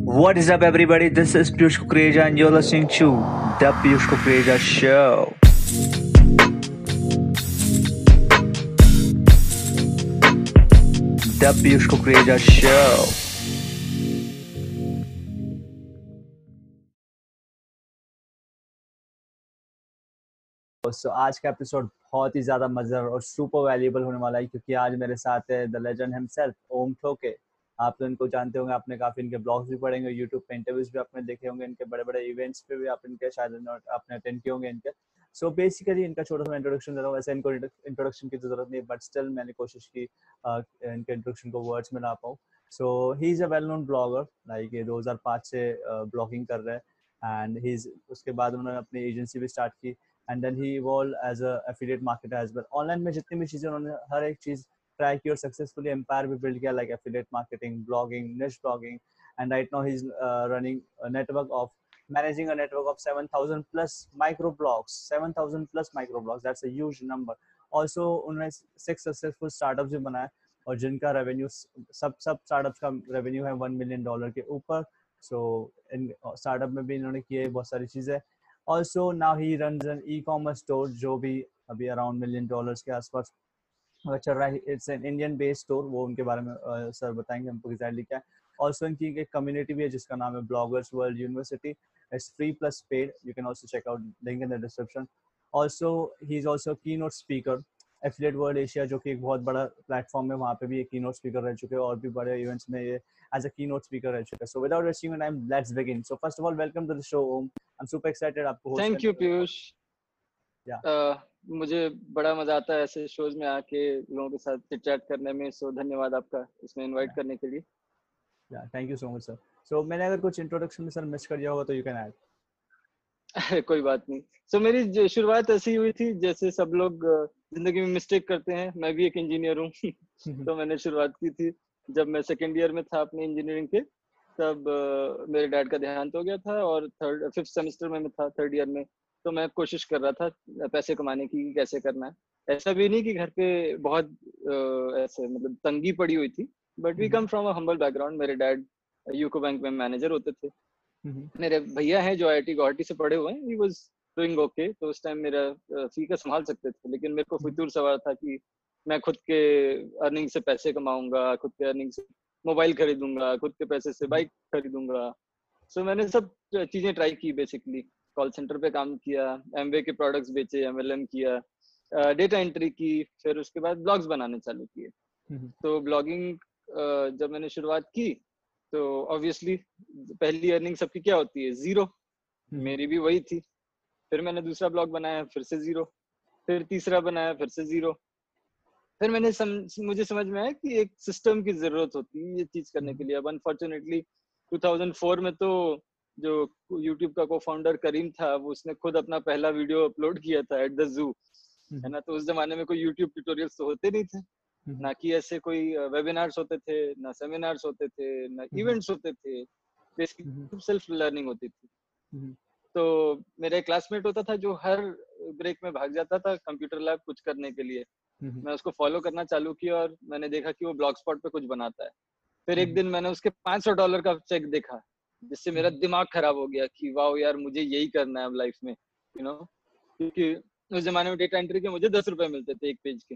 What is up, everybody? This is Piyush Kukreja, and you're listening to The Piyush Kukreja Show. The Piyush Kukreja Show. So आज का episode बहुत ही ज़्यादा मज़ेदार और super valuable होने वाला है, क्योंकि आज मेरे साथ है द लेजेंड हिमसेल्फ ओम ठोके। आप तो इनको जानते होंगे, आपने काफ़ी इनके ब्लॉग्स भी पढ़े होंगे, यूट्यूब पे इंटरव्यूज भी आपने देखे होंगे, इनके बड़े बड़े इवेंट्स पे भी आप इनके शायद आपने अटेंड किए होंगे इनके। सो बेसिकली इनका छोटा सा इंट्रोडक्शन दे रहा हूँ। वैसे इनको इंट्रोडक्शन की जरूरत नहीं है, बट स्टिल मैंने कोशिश की इनके इंट्रोडक्शन को वर्ड्स में ला पाऊँ। So he is a well known blogger, like ये 2005 से ब्लॉगिंग कर रहे हैं, एंड ही उसके बाद उन्होंने अपनी एजेंसी भी स्टार्ट की, and then he evolved as a affiliate marketer as well. Online में जितनी भी चीजें उन्होंने हर एक चीज ट्राई की और सक्सेसफुली एम्पायर भी बिल्ड किया, like affiliate marketing, blogging, niche blogging, and right now he's running a network of managing a network of 7,000 plus microblogs. 7,000 plus microblogs, that's a huge number. Also उन्होंने 6 successful startups भी बनाए, और जिनका revenue सब startups का revenue है $1 million के ऊपर। सो इन स्टार्टअप में भी इन्होंने किए बहुत सारी चीजें। Also now he runs an e-commerce store जो भी अभी अराउंड $1 million के आसपास चल रहा है। It's an Indian based store, वो उनके बारे में सर बताएंगे हमको एग्जैक्टली क्या है। ऑल्सो इनकी एक कम्युनिटी भी है जिसका नाम है bloggers world university. It's free plus paid, you can also check out, link in the description. Also he is also keynote speaker affiliate world Asia, जो कि एक बहुत बड़ा प्लेटफॉर्म है, वहाँ पे भी एक की नोट स्पीकर रह चुके हैं, और भी बड़े इवेंट्स में ये एज अ की नोट स्पीकर रह चुके हैं। So without wasting your time, let's begin. So first of all, welcome to the show Om. I am super excited आपको host thank you Piyush. Yeah मुझे बड़ा मजा आता है ऐसे शोज में आके लोगों के साथ चिट चैट करने में, सो धन्यवाद आपका इसमें इनवाइट करने के लिए। Yeah thank you so much sir. So मैंने अगर कुछ इंट्रोडक्शन में सर मिस कर दिया होगा तो यू कैन ऐड। कोई बात नहीं। सो मेरी शुरुआत ऐसी हुई थी जैसे सब लोग जिंदगी में मिस्टेक करते हैं, मैं भी एक इंजीनियर हूँ। तो मैंने शुरुआत की थी जब मैं सेकेंड ईयर में था अपने इंजीनियरिंग के, तब मेरे डैड का देहांत हो गया था, और फिफ्थ सेमेस्टर में मैं था, थर्ड ईयर में। तो मैं कोशिश कर रहा था पैसे कमाने की, कैसे करना है। ऐसा भी नहीं कि घर पे बहुत ऐसे मतलब तंगी पड़ी हुई थी, but we come from a humble background. मेरे डैड यूको बैंक में मैनेजर होते थे। मेरे भैया हैं जो आईआईटी गुवाहाटी से पढ़े हुए हैं, ही वाज डूइंग ओके, तो उस टाइम मेरा फी का संभाल सकते थे। लेकिन मेरे को फितूर सवाल था कि मैं खुद के अर्निंग से पैसे कमाऊंगा, खुद के अर्निंग से मोबाइल खरीदूंगा, खुद के पैसे से बाइक खरीदूंगा। सो मैंने सब चीजें ट्राई की बेसिकली। कॉल सेंटर पे काम किया, एमवे के प्रोडक्ट्स बेचे, एमएलएम किया, डेटा एंट्री की, फिर उसके बाद ब्लॉग्स बनाने चालू किए। तो ब्लॉगिंग जब मैंने शुरुआत की तो ऑब्वियसली पहली अर्निंग सबकी क्या होती है? जीरो। मेरी भी वही थी। फिर मैंने दूसरा ब्लॉग बनाया, फिर से जीरो। फिर तीसरा बनाया, फिर से जीरो। फिर मुझे समझ में आया कि एक सिस्टम की जरूरत होती है ये चीज करने के लिए। अब अनफॉर्चुनेटली 2004 में तो जो यूट्यूब का को फाउंडर करीम था, वो उसने खुद अपना पहला वीडियो अपलोड किया था एट द जू, है ना। तो उस जमाने में कोई यूट्यूब ट्यूटोरियल्स तो होते नहीं थे, ना कि ऐसे कोई वेबिनार्स होते थे, ना सेमिनार्स होते थे, ना इवेंट्स होते थे। बेसिकली सेल्फ लर्निंग होती थी। तो मेरे क्लासमेट होता था जो हर ब्रेक में भाग जाता था कंप्यूटर लैब कुछ करने के लिए। मैं उसको फॉलो करना चालू किया, और मैंने देखा कि वो ब्लॉग स्पॉट पे कुछ बनाता है। फिर एक दिन मैंने उसके $500 का चेक देखा, जिससे मेरा दिमाग खराब हो गया कि वाह यार, मुझे यही करना है अब लाइफ में, यू नो। क्योंकि उस जमाने में डेटा एंट्री के मुझे ₹10 मिलते थे एक पेज के,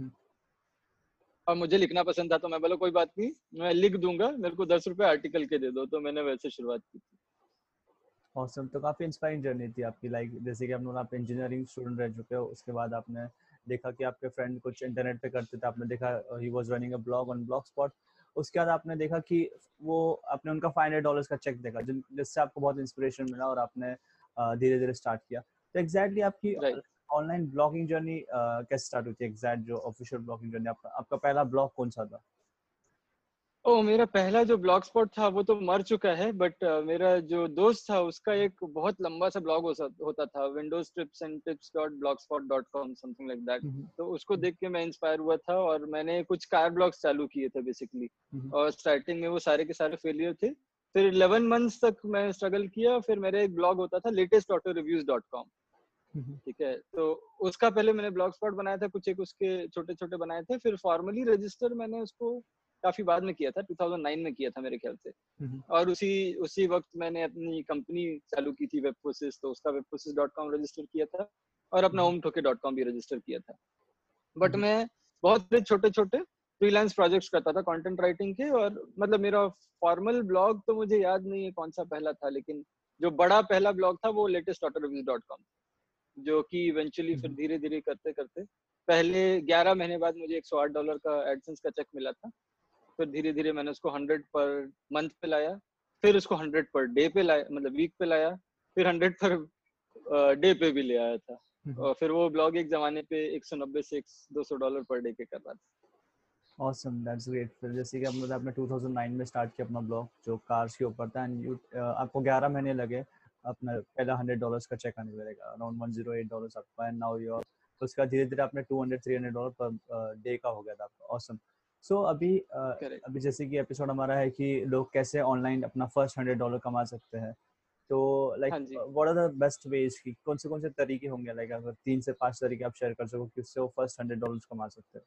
और मुझे लिखना पसंद था। तो मैं बोला कोई बात नहीं, मैं लिख दूंगा, मेरे को ₹10 आर्टिकल के दे दो। तो मैंने वैसे शुरुआत की थी। ऑसम। तो काफ़ी इंस्पायरिंग जर्नी थी आपकी, लाइक जैसे कि आप इंजीनियरिंग स्टूडेंट रह चुके हो, उसके बाद आपने देखा कि आपके फ्रेंड कुछ इंटरनेट पे करते थे, आपने देखा ही was running a blog on Blogspot. उसके बाद आपने देखा कि वो आपने उनका $500 का चेक देखा, जिससे आपको बहुत इंस्पिरेशन मिला, और आपने धीरे धीरे स्टार्ट किया। तो एग्जैक्टली आपकी राइट। ऑनलाइन ब्लॉगिंग जर्नी कैसे स्टार्ट हुई थी? एग्जैक्ट जो ऑफिशियल ब्लॉगिंग जर्नी, आपका पहला ब्लॉग कौन सा था? मेरा पहला जो ब्लॉग स्पॉट था वो तो मर चुका है, बट मेरा जो दोस्त था उसका एक बहुत लंबा सा ब्लॉग होता था, Windows tips and tips dot blogspot dot com, something like that. तो उसको देख के मैं इंस्पायर हुआ था, और मैंने कुछ कार ब्लॉग्स चालू किए थे बेसिकली। और स्टार्टिंग में वो सारे के सारे फेलियर थे। फिर 11 मंथ्स तक मैं स्ट्रगल किया। फिर मेरा एक ब्लॉग होता था latest auto reviews dot com, ठीक है। तो उसका पहले मैंने ब्लॉग स्पॉट बनाया था, कुछ एक उसके छोटे छोटे बनाए थे। फिर फॉर्मली रजिस्टर मैंने उसको काफी बाद में किया था, 2009 में किया था मेरे ख्याल से। और उसी वक्त मैंने अपनी कंपनी चालू की थी वेबफोसिस, तो उसका webfosys.com रजिस्टर किया था और अपना omtoke.com भी रजिस्टर किया था। बट मैं बहुत छोटे छोटे फ्रीलांस प्रोजेक्ट्स करता था कंटेंट राइटिंग के, और मतलब मेरा फॉर्मल ब्लॉग तो मुझे याद नहीं है कौन सा पहला था, लेकिन जो बड़ा पहला ब्लॉग था वो latestautoreviews.com, जो कि इवेंचुअली फिर धीरे धीरे करते करते पहले 11 महीने बाद मुझे $108 का एडसेंस का चेक मिला था। फिर धीरे धीरे मैंने उसको 100 पर मंथ पे लाया, फिर उसको 100 पर डे पे लाया, मतलब वीक पे लाया, फिर 100 पर डे पे भी ले आया था। और फिर वो ब्लॉग एक जमाने पे 190 से $200 पर डे के कर रहा था। Awesome, that's great। फिर जैसे कि आपने 2009 में स्टार्ट किया अपना ब्लॉग जो कार्स के ऊपर था, एंड आपको 11 महीने लगे अपना पहला $100 का चेक आने लगेगा, अराउंड $108 आपका, एंड नाउ योर उसका धीरे धीरे आपने $200-300 पर डे का हो गया था आपका। ऑसम। सो अभी जैसे कि एपिसोड हमारा है कि लोग कैसे ऑनलाइन अपना फर्स्ट $100 कमा सकते हैं, तो like what are the best ways की कौन से तरीके होंगे, लाइक अगर 3 से 5 तरीके आप शेयर कर सको कि उससे वो फर्स्ट $100 कमा सकते हैं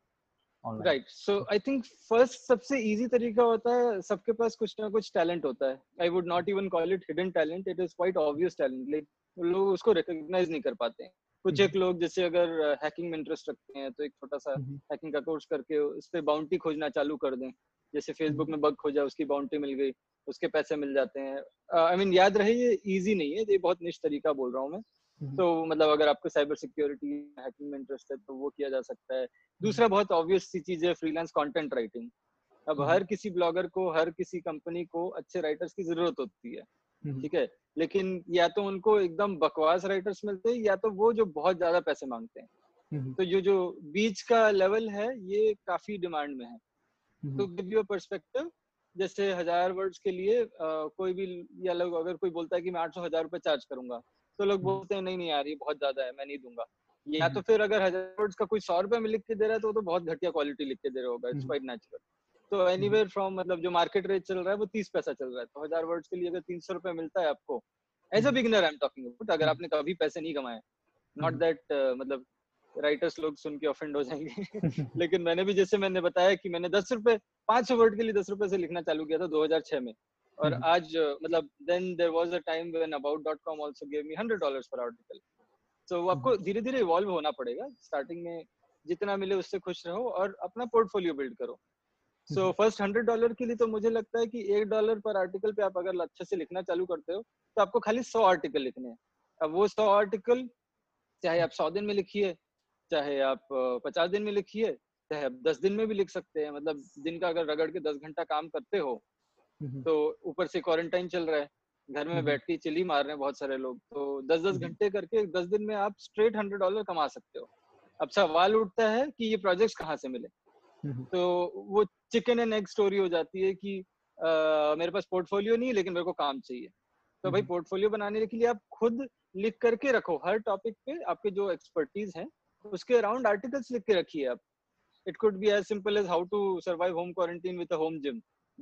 online. Right, so I think first सबसे इजी तरीका होता है, सबके पास कुछ ना कुछ टैलेंट होता है। I would not even call it hidden talent, it is quite obvious talent, like लोग उसको रिकॉग्नाइज नहीं कर पाते हैं। कुछ एक लोग जैसे अगर हैकिंग में इंटरेस्ट रखते हैं तो एक छोटा सा हैकिंग का कोर्स करके उस पे बाउंटी खोजना चालू कर दें, जैसे फेसबुक में बग खोजा, उसकी बाउंटी मिल गई, उसके पैसे मिल जाते हैं। आई मीन याद रहे ये इजी नहीं है, ये बहुत निश तरीका बोल रहा हूँ मैं। तो मतलब अगर आपको साइबर सिक्योरिटी हैकिंग में इंटरेस्ट है तो वो किया जा सकता है। दूसरा बहुत ऑब्वियस सी चीज है फ्रीलांस कंटेंट राइटिंग। अब हर किसी ब्लॉगर को, हर किसी कंपनी को अच्छे राइटर्स की जरूरत होती है, ठीक है, लेकिन या तो उनको एकदम बकवास राइटर्स मिलते हैं या तो वो जो बहुत ज्यादा पैसे मांगते हैं। तो जो बीच का लेवल है ये काफी डिमांड में है। तो गिव यू अ पर्सपेक्टिव, जैसे 1000 वर्ड्स के लिए कोई भी, या लोग अगर कोई बोलता है कि मैं 800-1000 रुपए चार्ज करूंगा, तो लोग बोलते हैं नहीं नहीं यार ये बहुत ज्यादा है, मैं नहीं दूंगा। या तो फिर अगर 1000 वर्ड्स का कोई 100 रुपए में लिख के दे रहा है तो वो तो बहुत घटिया क्वालिटी लिख के दे रहा होगा, इट्स क्वाइट नेचुरल। तो एनीवेयर फ्रॉम, मतलब जो मार्केट रेट चल रहा है वो 30 पैसा चल रहा है, तो 1000 वर्ड्स के लिए अगर 300 रुपए मिलता है आपको, as a beginner I am talking about, अगर आपने कभी पैसे नहीं कमाए, नॉट दैट मतलब राइटर्स लोग सुन के ऑफेंड हो जाएंगे लेकिन मैंने भी, जैसे मैंने बताया कि मैंने 10 रुपए 500 वर्ड के लिए 10 रुपए से लिखना चालू किया था 2006 में, और आज मतलब then there was a time when about.com also give me $100 पर आर्टिकल। सो आपको धीरे धीरे इवॉल्व होना पड़ेगा, स्टार्टिंग में जितना मिले उससे खुश रहो और अपना पोर्टफोलियो बिल्ड करो। सो फर्स्ट $100 के लिए तो मुझे लगता है कि $1 पर आर्टिकल पे आप अगर अच्छे से लिखना चालू करते हो तो आपको खाली 100 आर्टिकल लिखने हैं। अब वो 100 आर्टिकल चाहे आप 100 दिन में लिखिए, चाहे आप 50 दिन में लिखिए, चाहे आप 10 दिन में भी लिख सकते हैं। मतलब दिन का अगर रगड़ के 10 घंटा काम करते हो, तो ऊपर से क्वारंटाइन चल रहा है, घर में बैठ के चिल ही मार रहे हैं बहुत सारे लोग, तो 10-10 घंटे करके 10 दिन में आप स्ट्रेट $100 कमा सकते हो। अब सवाल उठता है कि ये प्रोजेक्ट्स कहाँ से मिले, तो वो चिकन एंड एग स्टोरी हो जाती है कि मेरे पास पोर्टफोलियो नहीं है लेकिन मेरे को काम चाहिए। तो भाई पोर्टफोलियो बनाने के लिए आप खुद लिख करके रखो, हर टॉपिक पे आपके जो एक्सपर्टीज है उसके अराउंड आर्टिकल्स लिख के रखिए आप। It could be as simple as how to survive home quarantine with a home gym.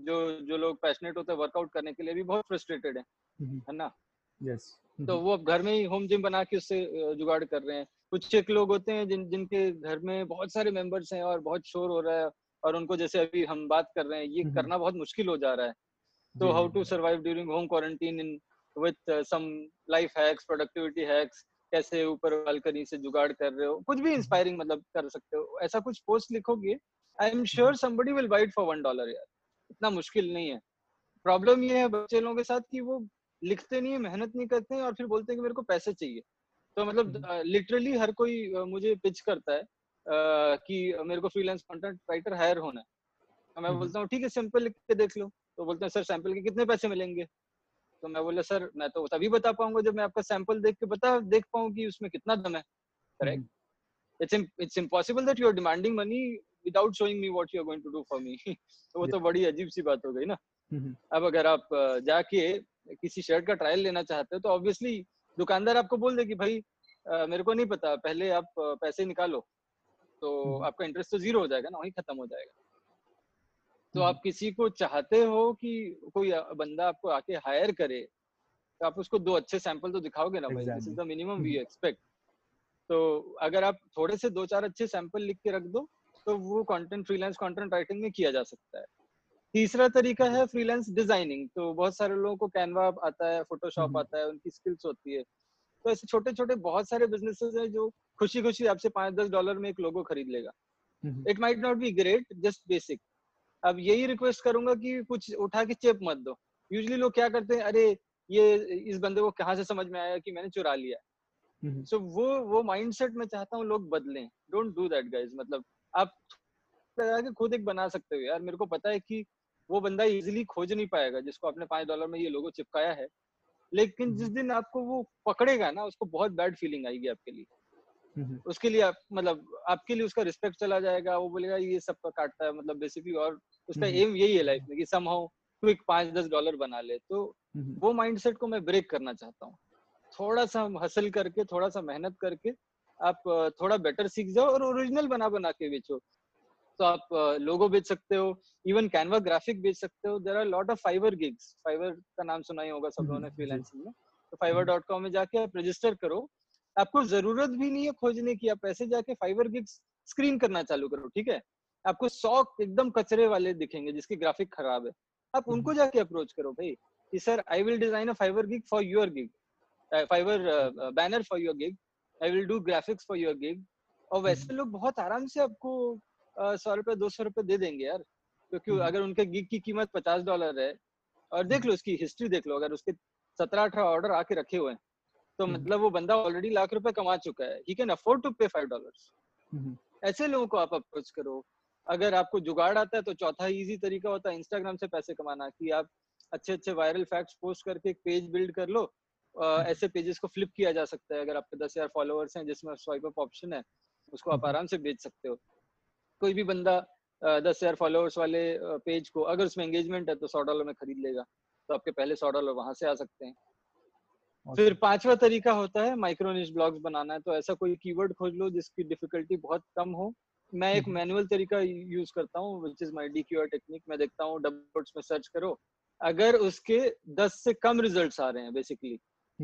जो लोग पैशनेट होते हैं वर्कआउट करने के लिए भी बहुत फ्रस्ट्रेटेड है ना। यस। तो वो अब घर में ही होम जिम बना के उससे जुगाड़ कर रहे हैं। कुछ एक लोग होते हैं जिनके घर में बहुत सारे मेंबर्स हैं और बहुत शोर हो रहा है, और उनको जैसे अभी हम बात कर रहे हैं ये करना बहुत मुश्किल हो जा रहा है। तो how to survive during home quarantine in with some life hacks, productivity hacks, कैसे ऊपर बालकनी से जुगाड़ कर रहे हो, कुछ भी इंस्पायरिंग मतलब कर सकते हो। ऐसा कुछ पोस्ट लिखोगे, I am sure somebody will bite for $1 यार, इतना मुश्किल नहीं है। प्रॉब्लम ये है बच्चे लोगों के साथ कि वो लिखते नहीं है, मेहनत नहीं करते हैं और फिर बोलते हैं कि मेरे को पैसे चाहिए। तो मतलब लिटरली हर कोई मुझे पिच करता है कि मेरे को फ्रीलांस कंटेंट राइटर हायर होना है। तो मैं बोलता हूँ ठीक है सैंपल लिख के देख लो। तो बोलते हैं सर सैंपल के कितने पैसे मिलेंगे। तो मैं बोला सर मैं तो तभी बता पाऊंगा जब मैं आपका सैंपल देख पाऊँ कि उसमें कितना दम है। Correct, it's impossible that you are demanding money without showing me what you are going to do for me तो वो तो बड़ी अजीब सी बात हो गई ना। अब अगर आप जाके किसी शर्ट का ट्रायल लेना चाहते हो तो ऑब्वियसली दुकानदार आपको बोल दे कि भाई मेरे को नहीं पता, पहले आप पैसे निकालो, तो आपका इंटरेस्ट तो जीरो हो जाएगा ना, वहीं खत्म हो जाएगा। तो आप किसी को चाहते हो कि कोई बंदा आपको आके हायर करे तो आप उसको 2 अच्छे सैंपल तो दिखाओगे ना भाई, this is the minimum we expect. तो अगर आप थोड़े से 2-4 अच्छे सैंपल लिख के रख दो तो वो कंटेंट फ्रीलांस कंटेंट राइटिंग में किया जा सकता है। तीसरा तरीका है फ्रीलांस डिजाइनिंग। तो बहुत सारे लोगों को कैनवा आता है, फोटोशॉप आता है, उनकी स्किल्स होती है। तो ऐसे छोटे छोटे बहुत सारे बिजनेसेस हैं जो खुशी खुशी आपसे $5-10 में एक लोगो खरीद लेगा। It might not be great, just basic. अब यही रिक्वेस्ट करूंगा कि कुछ उठा के चेप मत दो। यूजुअली लोग क्या करते हैं, अरे ये इस बंदे को कहाँ से समझ में आया कि मैंने चुरा लिया। सो वो माइंडसेट मैं चाहता हूँ लोग बदलें। Don't do that guys. मतलब आप लगा के खुद एक बना सकते हो यार। मेरे को पता है कि वो बंदा इजीली खोज नहीं पाएगा जिसको आपने $5 में ये लोगो चिपकाया है, लेकिन जिस दिन आपको वो पकड़ेगा ना, उसको बहुत बैड फीलिंग आएगी आपके लिए। उसके लिए आप मतलब आपके लिए उसका रिस्पेक्ट चला जाएगा। वो बोलेगा ये सब का काटता है मतलब बेसिकली, और उसका एम यही है लाइफ में कि समहाउ क्विक $5-10 बना ले। तो वो माइंडसेट को मैं ब्रेक करना चाहता हूँ। थोड़ा सा हसल करके, थोड़ा सा मेहनत करके आप थोड़ा बेटर सीख जाओ और ओरिजिनल बना बना के बेचो। तो आप लोगो बेच सकते हो, इवन कैनवा ग्राफिक बेच सकते हो। There are lot of Fiverr gigs. Fiverr का नाम सुना ही होगा सब लोगों ने फ्रीलांसिंग में। तो fiverr.com में जाके आप रजिस्टर करो। आपको जरूरत भी नहीं है खोजने की, आप ऐसे जाके फाइवर गिग्स स्क्रीन करना चालू करो, ठीक है। आपको 100 एकदम कचरे वाले दिखेंगे जिसकी ग्राफिक खराब है, आप उनको जाके अप्रोच करो भाई कि sir I will design a Fiverr gig for your gig, Fiverr banner for your gig, I will do graphics for your gig. और वैसे लोग बहुत आराम से आपको $100 $200 दे देंगे यार। क्योंकि अगर उनके गिग की कीमत $50 है, और देख लो उसकी हिस्ट्री देख लो, अगर उसके 17-18 ऑर्डर आके रखे हुए हैं, तो मतलब वो बंदा ऑलरेडी ₹1,00,000 कमा चुका है। ही कैन अफोर्ड टू पे $5। ऐसे लोगों को आप अप्रोच करो। अगर आपको जुगाड़ आता है तो चौथा इजी तरीका होता है इंस्टाग्राम से पैसे कमाना, कि आप अच्छे अच्छे वायरल फैक्ट्स पोस्ट करके एक पेज बिल्ड कर लो। ऐसे पेजेस को फ्लिप किया जा सकता है। अगर आपके 10,000 फॉलोअर्स हैं जिसमें स्वाइप अप ऑप्शन है, उसको आप आराम से बेच सकते हो। कोई भी बंदा 10,000 फॉलोअर्स वाले पेज को, अगर उसमें एंगेजमेंट है तो $100 में खरीद लेगा। तो आपके पहले $100 वहां से आ सकते हैं। फिर पांचवा तरीका होता है माइक्रो निश ब्लॉग्स बनाना है। तो ऐसा कोई कीवर्ड खोज लो जिसकी डिफिकल्टी बहुत कम हो। मैं एक मैनुअल तरीका यूज करता हूँ, which is my DQR technique. मैं देखता हूँ डबल कोट्स में सर्च करो, अगर उसके 10 से कम रिजल्ट्स आ रहे हैं, basically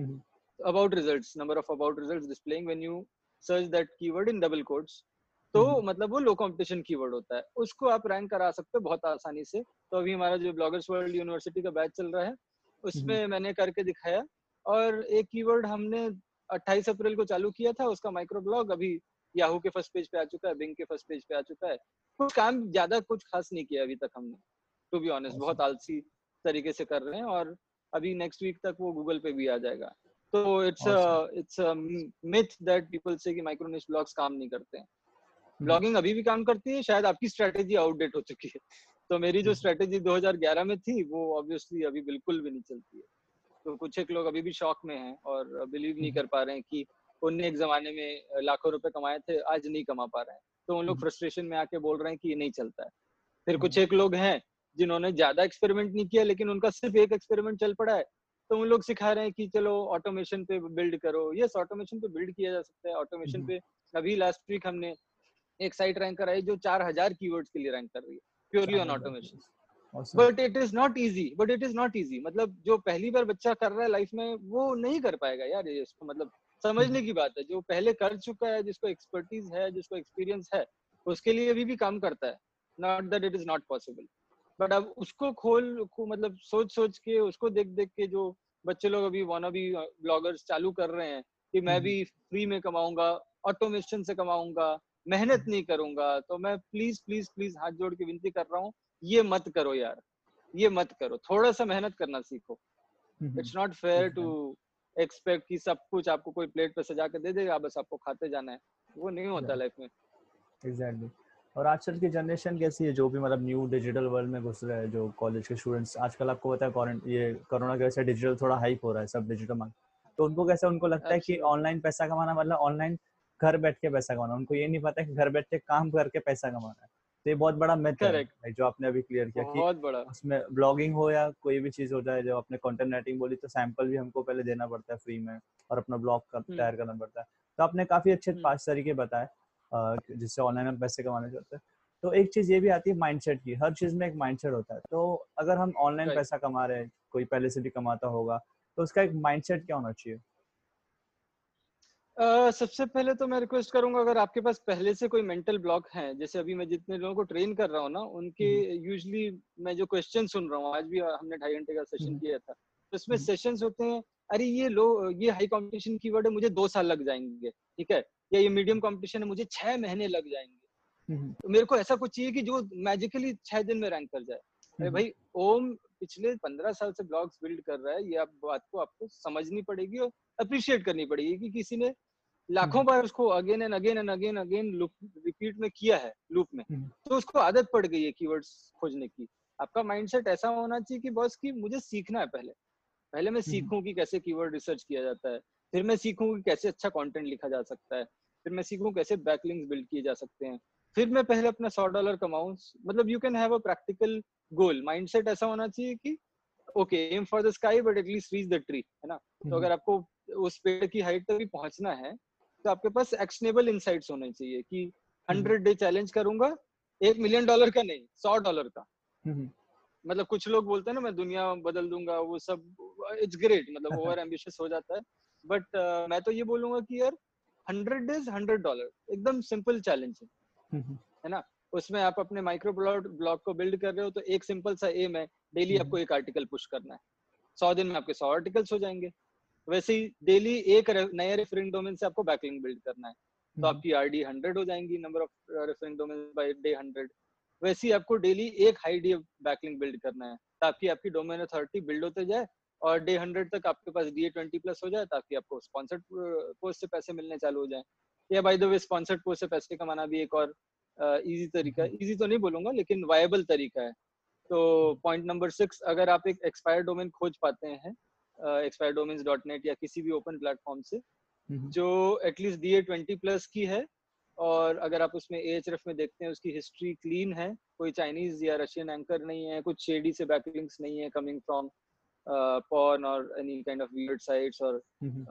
about results, number of about results displaying when you search that keyword in double quotes, तो मतलब वो लो कंपटीशन कीवर्ड होता है। उसको आप रैंक करा सकते हो बहुत आसानी से। तो अभी हमारा जो ब्लॉगर्स वर्ल्ड यूनिवर्सिटी का बैच चल रहा है, उसमें मैंने करके दिखाया। और एक कीवर्ड हमने 28 अप्रैल को चालू किया था, उसका माइक्रो ब्लॉग अभी याहू के फर्स्ट पेज पे आ चुका है, बिंग के फर्स्ट पेज पे आ चुका है। कुछ काम ज्यादा कुछ खास नहीं किया अभी तक हमने, टू बी ऑनेस्ट। बहुत आलसी तरीके से कर रहे हैं, और अभी नेक्स्ट वीक तक वो गूगल पे भी आ जाएगा। तो इट्स मिथ दैट पीपल से कि माइक्रो निश ब्लॉग्स काम नहीं करते हैं। ब्लॉगिंग अभी भी काम करती है, शायद आपकी स्ट्रेटेजी आउटडेट हो चुकी है। तो मेरी जो स्ट्रेटेजी 2011 में थी, वो ऑब्वियसली अभी बिल्कुल भी नहीं चलती है। तो कुछ एक लोग अभी भी शॉक में हैं और बिलीव नहीं कर पा रहे हैं कि उनने एक जमाने में लाखों रुपए कमाए थे, आज नहीं कमा पा रहे हैं। तो उन लोग फ्रस्ट्रेशन में आके बोल रहे हैं कि ये नहीं चलता है। फिर कुछ एक लोग हैं जिन्होंने ज्यादा एक्सपेरिमेंट नहीं किया, लेकिन उनका सिर्फ एक एक्सपेरिमेंट चल पड़ा है, तो उन लोग सिखा रहे हैं कि चलो ऑटोमेशन पे बिल्ड करो। यस, ऑटोमेशन पे बिल्ड किया जा सकता है। ऑटोमेशन पे अभी लास्ट वीक हमने एक साइट रैंक कराई जो 4,000 कीवर्ड्स के लिए रैंक कर रही है, purely on automation. But it is not easy. मतलब जो पहली बार बच्चा कर रहा है लाइफ में, वो नहीं कर पाएगा यार। ये इसको मतलब समझने की बात है। जो पहले कर चुका है, जिसको एक्सपर्टीज है, जिसको एक्सपीरियंस है, उसके लिए अभी भी काम करता है। Not that it is not possible. But अब उसको मतलब सोच के, उसको देख देख के जो बच्चे लोग अभी वानाबी ब्लॉगर्स चालू कर रहे हैं कि मैं भी फ्री में कमाऊंगा, ऑटोमेशन से कमाऊंगा, मेहनत नहीं करूंगा, तो मैं प्लीज प्लीज प्लीज हाथ जोड़ के विनती कर रहा हूँ, ये मत करो यार, ये मत करो। थोड़ा सा मेहनत करना सीखो। It's not fair to expect कि सब कुछ आपको कोई प्लेट पे सजा के दे देगा, बस आपको खाते जाना है। वो नहीं होता लाइफ में। एग्जैक्टली। और आजकल की जनरेशन कैसी है, जो भी मतलब न्यू डिजिटल वर्ल्ड में घुस रहे हैं, जो कॉलेज के स्टूडेंट्स आजकल, आपको पता है ये कोरोना की वजह से डिजिटल थोड़ा हाइप हो रहा है, सब डिजिटल मांग। तो उनको कैसे, उनको लगता है कि ऑनलाइन पैसा कमाना मतलब ऑनलाइन घर बैठ के पैसा कमाना। उनको ये नहीं पता कि घर बैठ के काम करके पैसा कमाना है। तो ये बहुत बड़ा मिथ है जो आपने अभी क्लियर किया कि उसमें ब्लॉगिंग हो या कोई भी चीज हो जाए, जो आपने कंटेंट राइटिंग बोली, तो सैंपल भी हमको पहले देना पड़ता है फ्री में, और अपना ब्लॉग तैयार करना पड़ता है। तो आपने काफी अच्छे 5 तरीके बताए जिससे ऑनलाइन हम पैसे कमाने चाहते हैं। तो एक चीज ये भी आती है माइंडसेट की। हर चीज में एक माइंडसेट होता है। तो अगर हम ऑनलाइन पैसा कमा रहे हैं, कोई पहले से भी कमाता होगा, तो उसका एक माइंडसेट क्या होना चाहिए? सबसे पहले तो मैं रिक्वेस्ट करूंगा, अगर आपके पास पहले से कोई मेंटल ब्लॉक है, जैसे अभी मैं जितने लोगों को ट्रेन कर रहा हूँ ना, उनके यूजुअली मैं जो क्वेश्चन सुन रहा हूँ, आज भी हमने 2.5 घंटे का सेशन किया था, तो इसमें सेशंस होते हैं, अरे ये हाई कंपटीशन कीवर्ड है, मुझे 2 साल लग जाएंगे, ठीक है, या ये मीडियम कंपटीशन है, मुझे 6 महीने लग जाएंगे। तो मेरे को ऐसा कुछ चाहिए कि जो मैजिकली 6 दिन में रैंक कर जाए। अरे भाई, ओम पिछले 15 साल से ब्लॉग्स बिल्ड कर रहा है, ये आप बात को आपको समझनी पड़ेगी और अप्रिशिएट करनी पड़ेगी कि किसी ने लाखों बार उसको again and again and again again repeat में किया है, लूप में, तो उसको आदत पड़ गई है कीवर्ड्स खोजने की। आपका माइंडसेट ऐसा होना चाहिए कि बॉस की मुझे सीखना है, पहले मैं सीखूं कि कैसे कीवर्ड रिसर्च किया जाता है, फिर मैं सीखूं कि कैसे अच्छा कंटेंट लिखा जा सकता है, फिर मैं सीखूं कैसे बैकलिंक्स बिल्ड किए जा सकते हैं, फिर मैं पहले अपना $100 कमाऊं। मतलब you can have a practical goal. Mindset ऐसा होना चाहिए कि okay, aim for the sky but at least reach the tree, है ना। तो अगर आपको उस पेड़ की हाइट तक भी पहुंचना है, तो आपके पास एक्शनेबल इनसाइट्स होने चाहिए कि 100 डे चैलेंज करूंगा, $1 मिलियन का नहीं, $100 का। मतलब कुछ लोग बोलते हैं ना, मैं दुनिया बदल दूंगा, वो सब इट्स ग्रेट, मतलब ओवर एम्बिशियस हो जाता है। बट मैं तो ये बोलूंगा कि यार 100 डेज $100 एकदम सिंपल चैलेंज है ना। उसमें आप अपने माइक्रो ब्लॉग को बिल्ड कर रहे हो, तो एक सिंपल सा एम है, डेली आपको एक आर्टिकल पुश करना है, 100 दिन में आपके 100 आर्टिकल्स हो जाएंगे। वैसे ही डेली एक नया रेफरेंस डोमेन से आपको बैकलिंक बिल्ड करना है, तो आपकी आरडी 100 हो जाएंगी, number of reference domain by day 100। वैसे ही आपको डेली एक हाई डी बैकलिंक बिल्ड करना है, ताकि आपकी डोमेन अथॉरिटी बिल्ड होते जाए और डे 100 तक आपके पास DA20+ हो जाए, ताकि आपको स्पॉन्सर्ड पोस्ट से पैसे मिलने चालू हो जाए। या by the way, sponsored post से पैसे कमाना भी एक और इजी तरीका है, इजी तो नहीं बोलूंगा लेकिन वायबल तरीका है। तो पॉइंट नंबर 6, अगर आप एक एक्सपायर डोमेन खोज पाते हैं expiredomains.net या किसी भी ओपन प्लेटफॉर्म से जो एटलीस्ट DA20+ की है, और अगर आप उसमें AHREF में देखते हैं उसकी हिस्ट्री क्लीन है, कोई चाइनीज या रशियन एंकर नहीं है, कुछ शेडी से बैकलिंक्स नहीं है कमिंग फ्रॉम porn और any kind of weird sites, और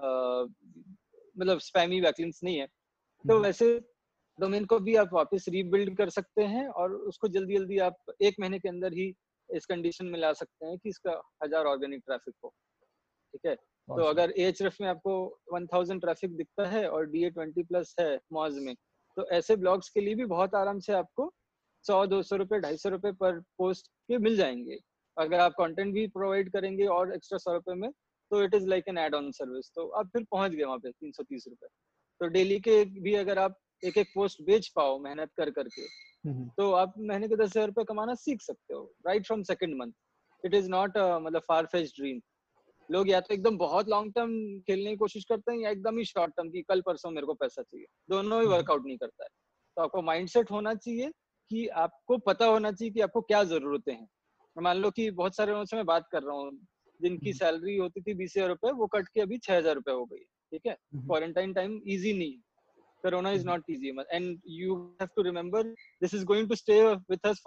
मतलब स्पैमी बैकलिंक्स नहीं है, तो वैसे डोमेन को भी आप वापस रीबिल्ड कर सकते हैं और उसको जल्दी जल्दी आप 1 महीने के अंदर ही इस कंडीशन में ला सकते हैं कि इसका 1000 ऑर्गेनिक ट्रैफिक हो, ठीक है। तो अगर AHREF में आपको 1000 ट्रैफिक दिखता है और DA20+ है मॉज में, तो ऐसे ब्लॉग्स के लिए भी बहुत आराम से आपको 100-200 रुपए, 250 रुपए पर पोस्ट के मिल जाएंगे। अगर आप कंटेंट भी प्रोवाइड करेंगे और एक्स्ट्रा 100 रुपए में, तो it is like an add on service, तो आप फिर पहुंच गए वहां पे 330 रुपए। तो डेली के भी अगर आप एक एक पोस्ट बेच पाओ मेहनत कर करके, तो आप महीने के 10,000 रुपए कमाना सीख सकते हो right from second month. It is not मतलब फार फेच्ड ड्रीम। लोग या तो एकदम बहुत लॉन्ग टर्म खेलने की कोशिश करते हैं, या एकदम ही शॉर्ट टर्म की कल परसों मेरे को पैसा चाहिए, दोनों ही वर्कआउट नहीं करता है। तो आपको माइंडसेट होना चाहिए कि आपको पता होना चाहिए कि आपको क्या जरूरतें हैं। मान लो कि बहुत सारे लोगों से मैं बात कर रहा हूँ जिनकी सैलरी होती थी 20,000 रुपए, वो कट के अभी 6,000 रुपए हो गई, ठीक है। क्वारंटाइन टाइम इजी नहीं है, corona is not easy, and you have to remember this is going to stay with us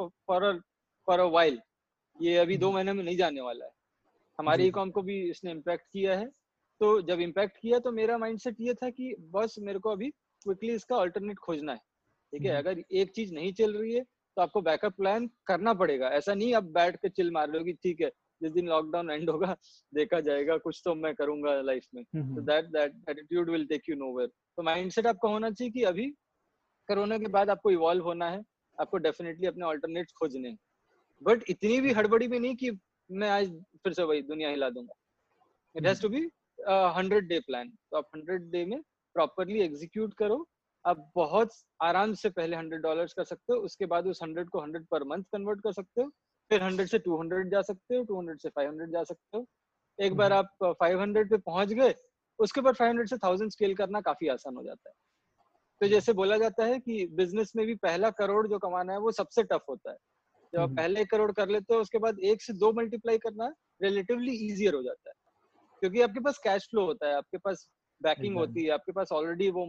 for a while। ये अभी 2 महीने में नहीं जाने वाला है। हमारी इकॉम को भी इसने इम्पैक्ट किया है। तो जब इम्पैक्ट किया तो मेरा माइंडसेट ये था कि बस मेरे को अभी क्विकली इसका अल्टरनेट खोजना है, ठीक है। अगर एक चीज नहीं चल रही है तो आपको बैकअप प्लान करना पड़ेगा। ऐसा नहीं आप बैठ के चिल मार रहे हो कि ठीक है जिस दिन लॉकडाउन एंड होगा देखा जाएगा, कुछ तो मैं करूंगा लाइफ में। तो that attitude will take you nowhere. तो माइंडसेट आपका होना चाहिए कि अभी कोरोना के बाद आपको इवॉल्व होना है, आपको डेफिनेटली अपने ऑल्टरनेट्स खोजने हैं, बट इतनी भी हड़बड़ी भी नहीं कि मैं आज फिर से वही दुनिया हिला दूंगा। It has to be 100 day plan. तो आप 100 डे में प्रॉपरली एग्जीक्यूट करो। आप बहुत आराम से पहले $100 कर सकते हो, उसके बाद उस 100 को 100 पर मंथ कन्वर्ट कर सकते हो, फिर 100 से 200 जा सकते हो, 200 से 500 जा सकते हो। एक बार आप 500 पे पहुंच गए, उसके बाद 500 से 1000 स्केल करना काफी आसान हो जाता है। तो जैसे बोला जाता है कि बिजनेस में भी पहला करोड़ जो कमाना है वो सबसे टफ होता है। जब आप पहले 1 करोड़ कर लेते हो, उसके बाद 1 से 2 मल्टीप्लाई करना रिलेटिवली इजियर हो जाता है, क्योंकि आपके पास कैश फ्लो होता है, आपके पास बैकिंग होती है, आपके पास ऑलरेडी वो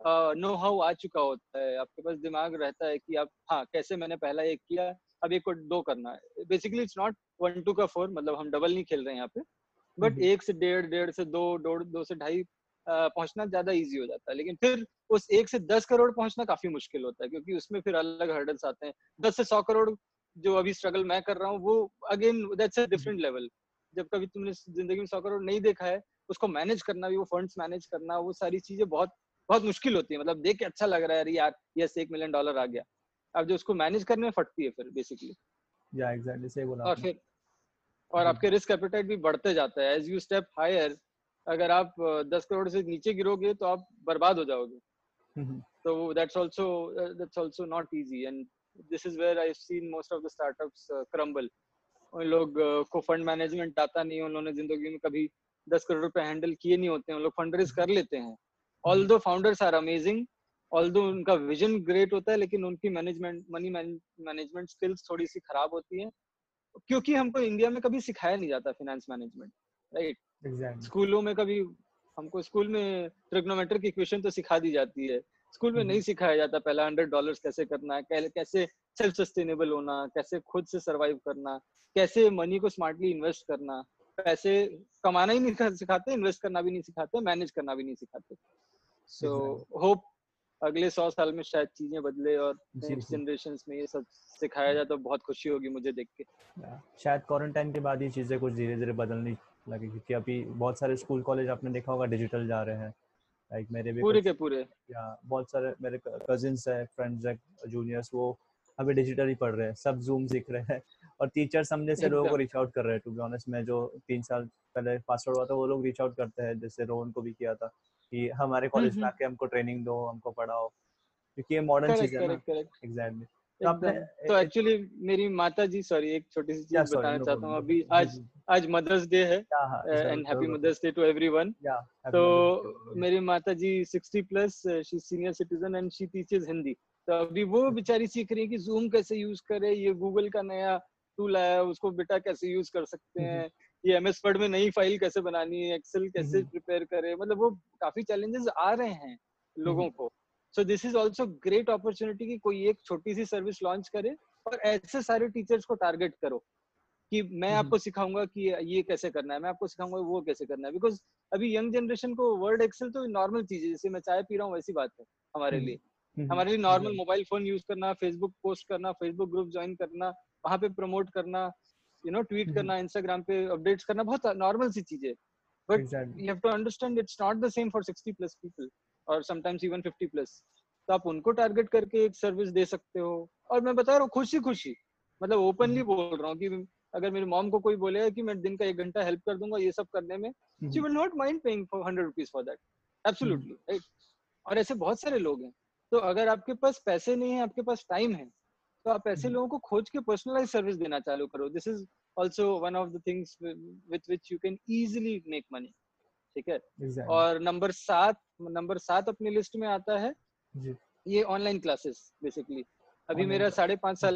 नो हाउ आ चुका होता है, आपके पास दिमाग रहता है कि आप हाँ कैसे मैंने पहला 1 किया, अब 1 को 2 करना है। बेसिकली इट्स नॉट 1 2 का 4, मतलब हम डबल नहीं खेल रहे हैं यहाँ पे, बट 1 से 1.5, 1.5 से 2, 2 से 2.5 पहुंचना ज्यादा इजी हो जाता है। लेकिन फिर उस 1 से 10 करोड़ पहुंचना काफी मुश्किल होता है, क्योंकि उसमें फिर अलग हर्डल्स आते हैं। 10 से 100 करोड़ जो अभी स्ट्रगल मैं कर रहा हूँ, वो again that's a different level. जब कभी तुमने जिंदगी में 100 करोड़ नहीं देखा है, उसको मैनेज करना भी, वो फंड्स मैनेज करना, वो सारी चीजें बहुत बहुत मुश्किल होती है। मतलब देख के अच्छा लग रहा है, अरे यार यस $1 मिलियन आ गया, अब जो उसको मैनेज करने में फटती है फिर बेसिकली। या एग्जैक्टली सही बोला और आपने। फिर और जी। आपके रिस्क एपेटाइट भी बढ़ते जाता है एज यू स्टेप हायर। अगर आप 10 करोड़ से नीचे गिरोगे तो आप बर्बाद हो जाओगे। हम्म, तो that's also not easy, and this is where I've seen most of the startups crumble. उन लोग को फंड मैनेजमेंट आता नहीं है, उन्होंने जिंदगी में कभी 10 करोड़ रुपए हैंडल किए नहीं होते हैं, उन लोग फंड रेज कर लेते हैं। Although founders are amazing, although उनका विजन ग्रेट होता है, लेकिन उनकी मनी मैनेजमेंट स्किल्स थोड़ी सी खराब होती है, क्योंकि हमको इंडिया में कभी सिखाया नहीं जाता फाइनेंस मैनेजमेंट, राइट। एग्जैक्टली। स्कूलों में कभी हमको स्कूल में ट्रिग्नोमेट्रिक इक्वेशन तो सिखा दी जाती है, स्कूल में नहीं सिखाया जाता पहला $100 कैसे करना है, कैसे सेल्फ सस्टेनेबल होना, कैसे खुद से सरवाइव करना, कैसे मनी को स्मार्टली इन्वेस्ट करना। पैसे कमाना ही नहीं सिखाते, इन्वेस्ट करना भी नहीं सिखाते, मैनेज करना भी नहीं सिखाते। सो होप अगले 100 साल में शायद चीजें बदले और जी नेक्स्ट जी। जनरेशन में ये सब सिखाया जाए तो बहुत खुशी होगी मुझे देख के। शायद क्वारंटाइन के बाद ये चीज़ें कुछ धीरे धीरे बदलने लगी, क्योंकि अभी बहुत सारे स्कूल कॉलेज आपने देखा होगा डिजिटल जा रहे हैं। लाइक मेरे भी पूरे कुछ, के पूरे। या बहुत सारे मेरे कजिन्स हैं, फ्रेंड्स हैं, जूनियर्स, वो अभी डिजिटल ही पढ़ रहे हैं, सब जूम सीख रहे हैं। और टीचर समझे से लोगों को एकदम रीच आउट कर रहे हैं। टू बी ऑनेस्ट, मैं जो 3 साल पहले पास आउट हुआ था, वो लोग रीच आउट करते हैं, जैसे रोहन को भी किया था कि हमारे कॉलेज में आके हमको ट्रेनिंग दो, हमको पढ़ाओ, क्योंकि ये मॉडर्न चीज़ करेक्ट है ना। Correct correct. एग्जैक्टली। तो आपने एकदम। तो एक्चुअली मेरी माता जी, सॉरी एक छोटी सी या चीज सॉरी, बताना नो चाहता हूँ प्रॉब्लम। अभी। जी आज जी। आज मदर्स डे है, या हाँ, जरूर एंड हैप्पी जरूर बताइए। Mother's day to everyone. या हैप्पी तो मदर्स डे। मेरी माता जी 60 plus, she senior citizen and she teaches Hindi. तो अभी वो बेचारी सीख रही है कि जूम कैसे यूज करे, ये गूगल का नया टूल आया है उसको बेटा कैसे यूज कर सकते हैं, ये एमएस वर्ड में नई फाइल कैसे बनानी है, एक्सेल कैसे प्रिपेयर करे। मतलब वो काफी चैलेंजेस आ रहे हैं लोगों को। So this is also great opportunity कि कोई एक छोटी सी सर्विस लॉन्च करे और ऐसे सारे टीचर्स को टारगेट करो कि मैं आपको सिखाऊंगा कि ये कैसे करना है, मैं आपको सिखाऊंगा वो कैसे करना है। बिकॉज अभी यंग जनरेशन को वर्ड एक्सेल तो नॉर्मल चीज है, जैसे मैं चाय पी रहा हूँ वैसी बात है हमारे लिए। हमारे लिए नॉर्मल मोबाइल फोन यूज करना, फेसबुक पोस्ट करना, फेसबुक ग्रुप ज्वाइन करना, वहां पे प्रमोट करना, ट्वीट करना, इंस्टाग्राम पे अपडेट्स करना बहुत नॉर्मल सी चीज है। But exactly. You have to understand it's not the same for 60 plus people और समटाइम्स इवन 50 प्लस। तो आप उनको टारगेट करके एक सर्विस दे सकते हो। और मैं बता रहा हूँ खुशी खुशी, मतलब ओपनली बोल रहा हूँ कि अगर मेरी मॉम को कोई बोलेगा कि मैं दिन का 1 घंटा हेल्प कर दूंगा ये सब करने में, she will not mind paying for ₹100 for that. Absolutely right. और ऐसे बहुत सारे लोग हैं। तो अगर आपके पास पैसे नहीं है, आपके पास टाइम है, तो आप ऐसे लोगों को खोज के पर्सनलाइज सर्विस देना चालू करो। This is also one of the things with which you can easily make money. ठीक है। एग्जैक्टली। और नंबर 7 अपनी लिस्ट में आता है जी। ये ऑनलाइन क्लासेस बेसिकली। अभी ऑनलाइन मेरा का। 5.5 साल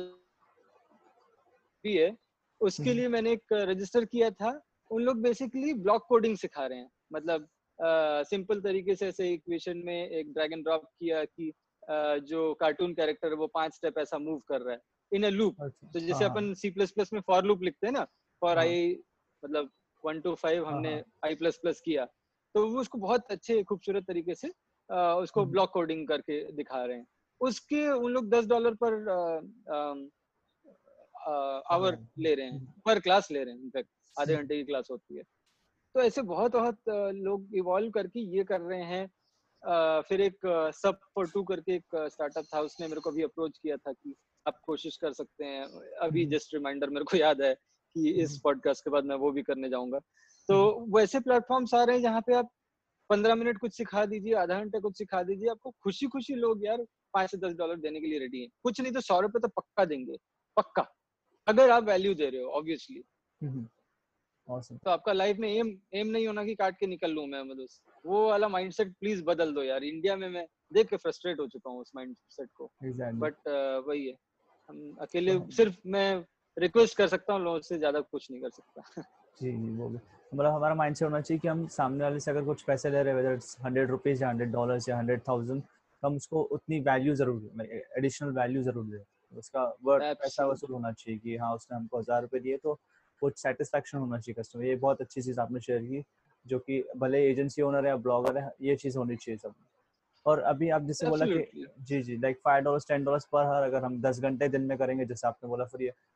भी है, उसके लिए मैंने एक रजिस्टर किया था। उन लोग बेसिकली ब्लॉक कोडिंग सिखा रहे हैं। मतलब सिंपल तरीके से ऐसे इक्वेशन में एक ड्रैग एंड ड्रॉप किया कि जो कार्टून कैरेक्टर है वो 5 स्टेप ऐसा मूव कर रहा है इन अ लूप। अच्छा। तो हाँ जैसे हाँ अपन C++ में फॉर लूप लिखते हैं ना, फॉर हाँ आई मतलब 1 to 5 हाँ हमने हाँ। I++ किया, तो वो उसको बहुत अच्छे खूबसूरत तरीके से उसको ब्लॉक कोडिंग करके दिखा रहे हैं। उसके उन लोग $10 पर आवर ले रहे हैं, पर क्लास ले रहे हैं। इनफैक्ट आधे घंटे की क्लास होती है। तो ऐसे बहुत बहुत लोग इवॉल्व करके ये कर रहे हैं। फिर एक सब फॉर टू करके एक स्टार्टअप था, उसने मेरे को भी अप्रोच किया था कि आप कोशिश कर सकते हैं। अभी जस्ट रिमाइंडर मेरे को याद है कि इस पॉडकास्ट के बाद मैं वो भी करने जाऊंगा। तो वैसे प्लेटफॉर्म्स आ रहे हैं जहाँ पे आप 15 मिनट कुछ सिखा दीजिए, आधा घंटा कुछ सिखा दीजिए, आपको खुशी खुशी लोग यार $5 से $10 देने के लिए रेडी हैं। कुछ नहीं तो ₹100 तो पक्का देंगे, पक्का, अगर आप वैल्यू दे रहे हो ऑब्वियसली। ऑसम। तो आपका लाइफ में एम नहीं होना कि काट के निकल लूं मैं, मतलब वो वाला माइंडसेट प्लीज बदल दो यार। इंडिया में मैं देख के फ्रस्ट्रेट हो चुका हूँ उस माइंडसेट को। एग्जैक्टली। बट वही है, हम अकेले तो सिर्फ मैं रिक्वेस्ट कर सकता हूँ, लोगों से ज्यादा कुछ नहीं कर सकता। जी जी, वो भी मतलब हमारा माइंड से होना चाहिए कि हम सामने वाले से अगर कुछ पैसे ले रहे हैं, वेदर इट्स ₹100 या $100 या 100,000, हम उसको उतनी वैल्यू जरूर, एडिशनल वैल्यू जरूर दें। उसका वर्थ पैसा वसूल एब्सोल्युटली। होना चाहिए कि हाँ उसने हमको ₹1000 दिए, तो कुछ सेटिस्फेक्शन होना चाहिए कस्टमर। ये बहुत अच्छी चीज़ आपने शेयर की, जो कि भले एजेंसी ओनर है या ब्लॉगर है, ये चीज़ होनी चाहिए सब। और अभी आप जैसे बोला कि एब्सोल्युटली। जी जी, लाइक $5 $10 पर हर, अगर हम 10 घंटे दिन में करेंगे, जैसे आपने बोला, फ्री है,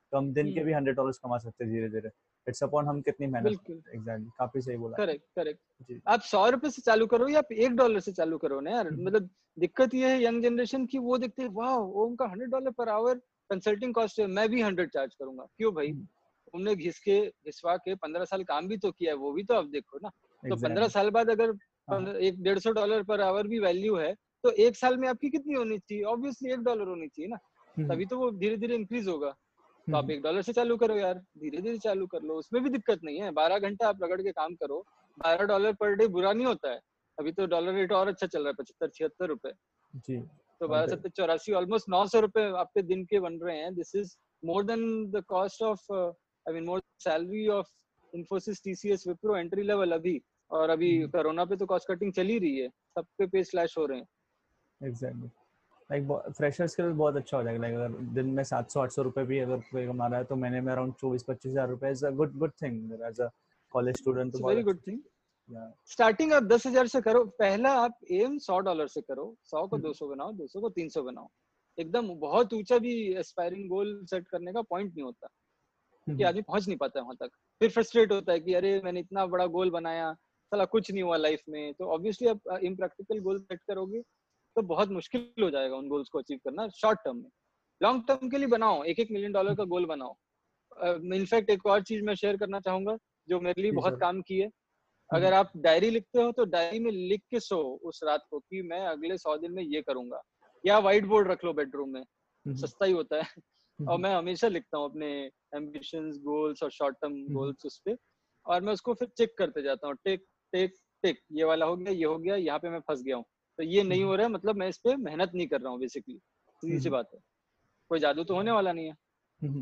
तो हम दिन के हम्म, भी $100 कमा सकते हैं धीरे धीरे। इट्स अपॉन हम कितनी मेहनत बिल्कुल करते हैं। एग्जैक्टली, काफी सही बोला आपने। Correct correct. जी। आप 100 रुपए से चालू करो या आप $1 से चालू करो ना यार, हम्म, मतलब दिक्कत ये है यंग जनरेशन की, वो देखते हैं वाह ओम का $100 पर आवर कंसल्टिंग कॉस्ट है, मैं भी 100 चार्ज करूंगा। क्यों भाई, हम्म, तुमने घिसवा के 15 साल काम भी तो किया है, वो भी तो आप देखो ना। तो 15 साल एग्जैक्टली। बाद अगर हाँ। एक $150 पर आवर भी वैल्यू है, तो एक साल में आपकी कितनी होनी चाहिए, ऑब्वियसली $1 होनी चाहिए ना, हम्म, तभी तो वो धीरे धीरे इंक्रीज होगा। तो आप हम्म, $1 से चालू करो यार, धीरे धीरे चालू कर लो, उसमें भी दिक्कत नहीं है। 12 घंटा आप रगड़ के काम करो, $12 पर डे बुरा नहीं होता है। अभी तो डॉलर रेट और अच्छा चल रहा है, 75-76 रुपए। जी। तो और 12-7-84, ऑलमोस्ट $900 आपके दिन के बन रहे हैं। This is more than the cost of, I mean more salary of Infosys, TCS, Wipro entry level अभी। और अभी कोरोना पे तो कॉस्ट कटिंग चल ही रही है, सबके पे स्लैश हो रहे हैं। एग्जैक्टली, लाइक फ्रेशर्स के लिए बहुत अच्छा हो जाएगा। लाइक अगर दिन में 700-800 रुपए भी अगर कोई कमा रहा है तो महीने में अराउंड 24-25 हज़ार रुपए is a good good thing as a college student. तो इट्स बहुत वेरी गुड अच्छा थिंग। चीज़। या स्टार्टिंग आप 10,000 से करो, पहला आप एम $100 से करो, 100 को हम्म, 200 बनाओ, 200 को 300 बनाओ। एकदम बहुत ऊंचा भी एस्पायरिंग गोल सेट करने का पॉइंट नहीं होता, क्योंकि हम्म, आदमी पहुंच नहीं पाता है वहां तक। फिर फ्रस्ट्रेट होता है कि अरे मैंने इतना बड़ा गोल बनाया, साला कुछ नहीं हुआ लाइफ में। तो ऑब्वियसली आप इम्प्रैक्टिकल गोल सेट करोगे तो बहुत मुश्किल हो जाएगा उन गोल्स को अचीव करना शॉर्ट टर्म में। लॉन्ग टर्म के लिए बनाओ, $1-1 मिलियन का गोल बनाओ। इनफैक्ट एक और चीज मैं शेयर करना चाहूंगा जो मेरे लिए जी बहुत सर। काम की है। हम्म, अगर आप डायरी लिखते हो तो डायरी में लिख के सो उस रात को कि मैं अगले 100 दिन में ये करूंगा, या व्हाइट बोर्ड रख लो बेडरूम में, हम्म, सस्ता ही होता है। और हम्म, मैं हमेशा लिखता हूँ अपने एम्बिशंस, गोल्स और शॉर्ट टर्म हम्म, गोल्स उस पे। और मैं उसको फिर चेक करते जाता हूँ, टिक टिक टिक, ये वाला हो गया, ये हो गया, यहाँ पे मैं फंस गया हूँ, तो ये नहीं हम्म, हो रहा है, मतलब मैं इस पे मेहनत नहीं कर रहा हूँ बेसिकली। सीधी सी हम्म, बात है, कोई जादू तो होने वाला नहीं है। हम्म,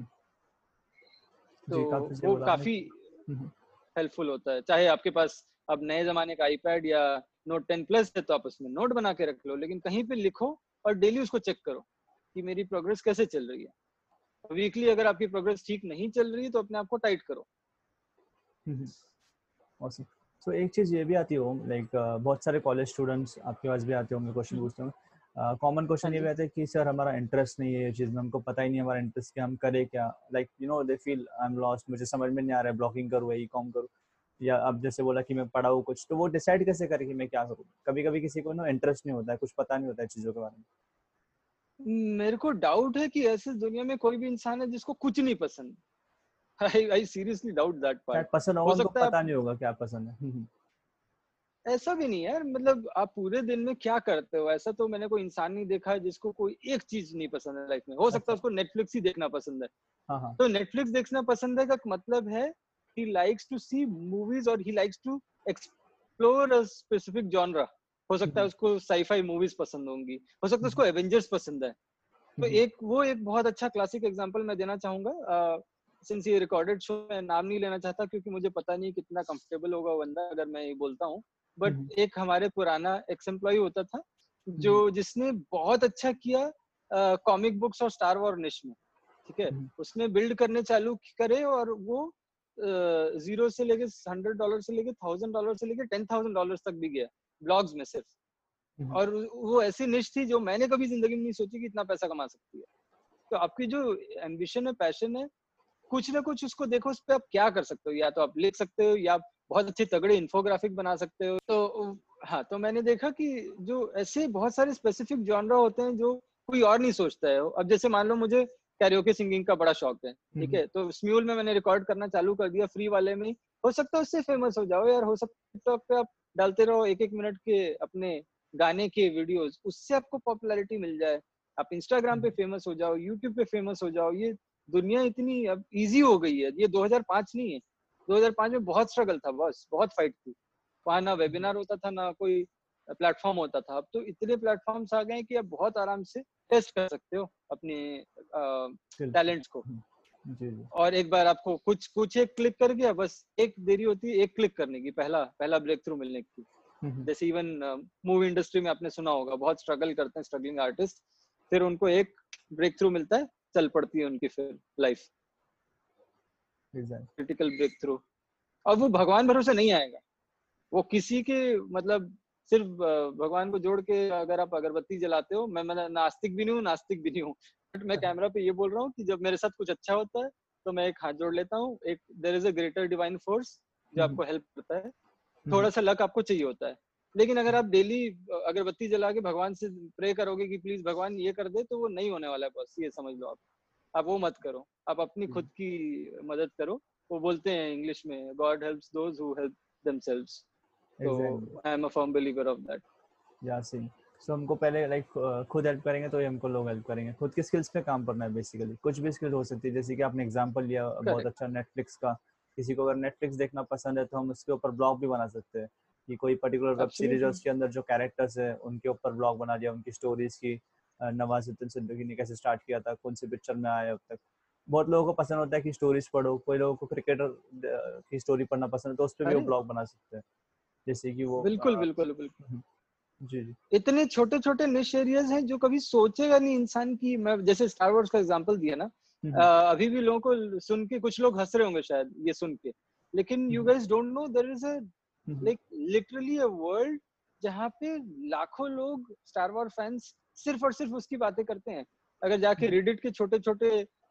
तो जी काफी सही वो बोला आपने। काफी हम्म, हेल्पफुल होता है। चाहे आपके पास अब नए जमाने का आईपैड या नोट 10 प्लस है तो आप उसमें नोट बना के रख लो, लेकिन कहीं पे लिखो और डेली उसको चेक करो कि मेरी प्रोग्रेस कैसे चल रही है। वीकली अगर आपकी प्रोग्रेस ठीक नहीं चल रही है तो अपने आप को टाइट करो। हम्म, awesome। सो एक चीज़ ये भी आती हो, लाइक बहुत सारे कॉलेज स्टूडेंट्स आपके पास भी आते होंगे, क्वेश्चन पूछते होंगे। कॉमन हाँ क्वेश्चन ये भी जी। आता है कि सर हमारा इंटरेस्ट नहीं है ये चीज़ में, हमको पता ही नहीं हमारा इंटरेस्ट क्या, हम करें क्या। Like you know they feel I am lost, मुझे समझ में नहीं आ रहा है, ब्लॉगिंग करूँ या ई कॉम करूँ, या अब जैसे बोला कि मैं पढ़ाऊँ कुछ, तो वो डिसाइड कैसे करे कि मैं क्या करूँ। कभी कभी किसी को ना इंटरेस्ट नहीं होता है, कुछ पता नहीं होता है चीज़ों के बारे में। मेरे को डाउट है कि ऐसे दुनिया में कोई भी इंसान है जिसको कुछ नहीं पसंद। I seriously doubt that part. शायद पसंद होगा, हो उनको सकता है आप, पता नहीं होगा क्या पसंद है। ऐसा भी नहीं है यार, मतलब आप पूरे दिन में क्या करते हो, ऐसा तो मैंने कोई इंसान नहीं देखा है जिसको कोई एक चीज नहीं पसंद है लाइफ में। हो सकता है अच्छा। उसको नेटफ्लिक्स ही देखना पसंद है, हाँ हाँ। तो नेटफ्लिक्स देखना पसंद है का मतलब है he likes to see movies और he likes to explore a specific genre। हो सकता है उसको साईफाई मूवीज पसंद होंगी, हो सकता है उसको एवेंजर्स पसंद है। तो एक बहुत अच्छा क्लासिक एग्जांपल मैं देना चाहूंगा। सिंस ये रिकॉर्डेड शो, मैं नाम नहीं लेना चाहता क्योंकि मुझे पता नहीं कितना कंफर्टेबल होगा वो बंदा अगर मैं ये बोलता हूँ। बट एक हमारे पुराना एक्स एम्प्लॉय होता था जो जिसने बहुत अच्छा किया कॉमिक बुक्स और स्टार वॉर निश में। ठीक है, उसने बिल्ड करने चालू करे और वो जीरो से लेके $100 से लेके $1,000 से लेके $10,000 तक भी गया ब्लॉग्स में सिर्फ। और वो ऐसी निश थी जो मैंने कभी जिंदगी में नहीं सोची कि इतना पैसा कमा सकती है। तो आपकी जो एम्बिशन है, पैशन है, कुछ ना कुछ उसको देखो, उस पर आप क्या कर सकते हो। या तो आप लिख सकते हो या आप बहुत अच्छे तगड़े इन्फोग्राफिक बना सकते हो। तो हाँ, तो मैंने देखा कि जो ऐसे बहुत सारे स्पेसिफिक जॉनरा होते हैं जो कोई और नहीं सोचता है। अब जैसे मान लो मुझे कैरियोके सिंगिंग का बड़ा शौक है, ठीक है, तो स्म्यूल में मैंने रिकॉर्ड करना चालू कर दिया फ्री वाले में। हो सकता है उससे फेमस हो जाओ यार, हो सकता है टिकटॉक पे आप डालते रहो 1-1 मिनट के अपने गाने के वीडियोस, उससे आपको पॉपुलैरिटी मिल जाए। आप इंस्टाग्राम पे फेमस हो जाओ, यूट्यूब पे फेमस हो जाओ। ये दुनिया इतनी अब इजी हो गई है। ये 2005 नहीं है, 2005 में बहुत स्ट्रगल था बॉस, बहुत फाइट थी। वहां ना वेबिनार होता था, ना कोई प्लेटफॉर्म होता था। अब तो इतने प्लेटफॉर्म्स आ गए हैं कि आप बहुत आराम से टेस्ट कर सकते हो अपने टैलेंट्स को। जी जी। और एक बार आपको कुछ कुछ एक क्लिक कर गया, बस एक देरी होती है एक क्लिक करने की, पहला पहला ब्रेक थ्रू मिलने की। जैसे इवन मूवी इंडस्ट्री में आपने सुना होगा, बहुत स्ट्रगल करते हैं स्ट्रगलिंग आर्टिस्ट, फिर उनको एक ब्रेक थ्रू मिलता है, चल पड़ती है उनकी फिर life, exact. Critical breakthrough. और वो भगवान भरोसे नहीं आएगा, वो किसी के मतलब सिर्फ भगवान को जोड़ के अगर आप अगरबत्ती जलाते हो, मैं नास्तिक भी नहीं हूँ, नास्तिक भी नहीं हूँ, मैं कैमरा पे ये बोल रहा हूँ कि जब मेरे साथ कुछ अच्छा होता है तो मैं एक हाथ जोड़ लेता हूँ, एक there is a greater divine force जो आपको हेल्प करता है, थोड़ा सा लक आपको चाहिए होता है। लेकिन अगर आप डेली अगरबत्ती जला के भगवान से प्रे करोगे कि प्लीज भगवान ये कर दे, तो वो नहीं होने वाला है बस, ये समझ लो आप वो मत करो, आप अपनी खुद की मदद करो। वो बोलते हैं इंग्लिश में, God helps those who help themselves, तो exactly, I am a firm believer of that. Yeah same. So हमको पहले लाइक खुद हेल्प करेंगे तो ही हमको लोग हेल्प करेंगे। खुद के स्किल्स पे काम करना है बेसिकली। कुछ भी स्किल हो सकती है, जैसे कि आपने एग्जांपल लिया बहुत करेक्ट, अच्छा नेटफ्लिक्स का। किसी को अगर नेटफ्लिक्स देखना पसंद है तो हम उसके ऊपर ब्लॉग भी बना सकते हैं कि कोई पर्टिकुलर वेब सीरीज है, एब्सोल्युटली, उसके अंदर जो कैरेक्टर्स है उनके ऊपर ब्लॉग बना दिया, उनकी स्टोरीज की। नवाजुद्दीन सिद्दीकी ने कैसे स्टार्ट किया था, कौन सी पिक्चर में आया अब तक। बहुत लोगों को पसंद होता है कि स्टोरीज पढ़ो, कोई लोगों को क्रिकेटर की स्टोरी पढ़ना पसंद है तो उस पर भी वो अरे ब्लॉग बना सकते हैं, जैसे कि वो बिल्कुल बिल्कुल बिल्कुल। जी जी। इतने छोटे छोटे निश एरियाज हैं जो कभी सोचेगा नहीं इंसान की। मैं जैसे स्टार वॉर्स का एग्जांपल दिया ना, अभी भी लोगों को सुन के कुछ लोग हंस रहे होंगे शायद ये सुन के, लेकिन you guys don't know there is a like literally a world जहाँ पे लाखों लोग स्टार वॉर फैंस सिर्फ और सिर्फ उसकी बातें करते हैं। अगर जाके रेडिट के छोटे छोटे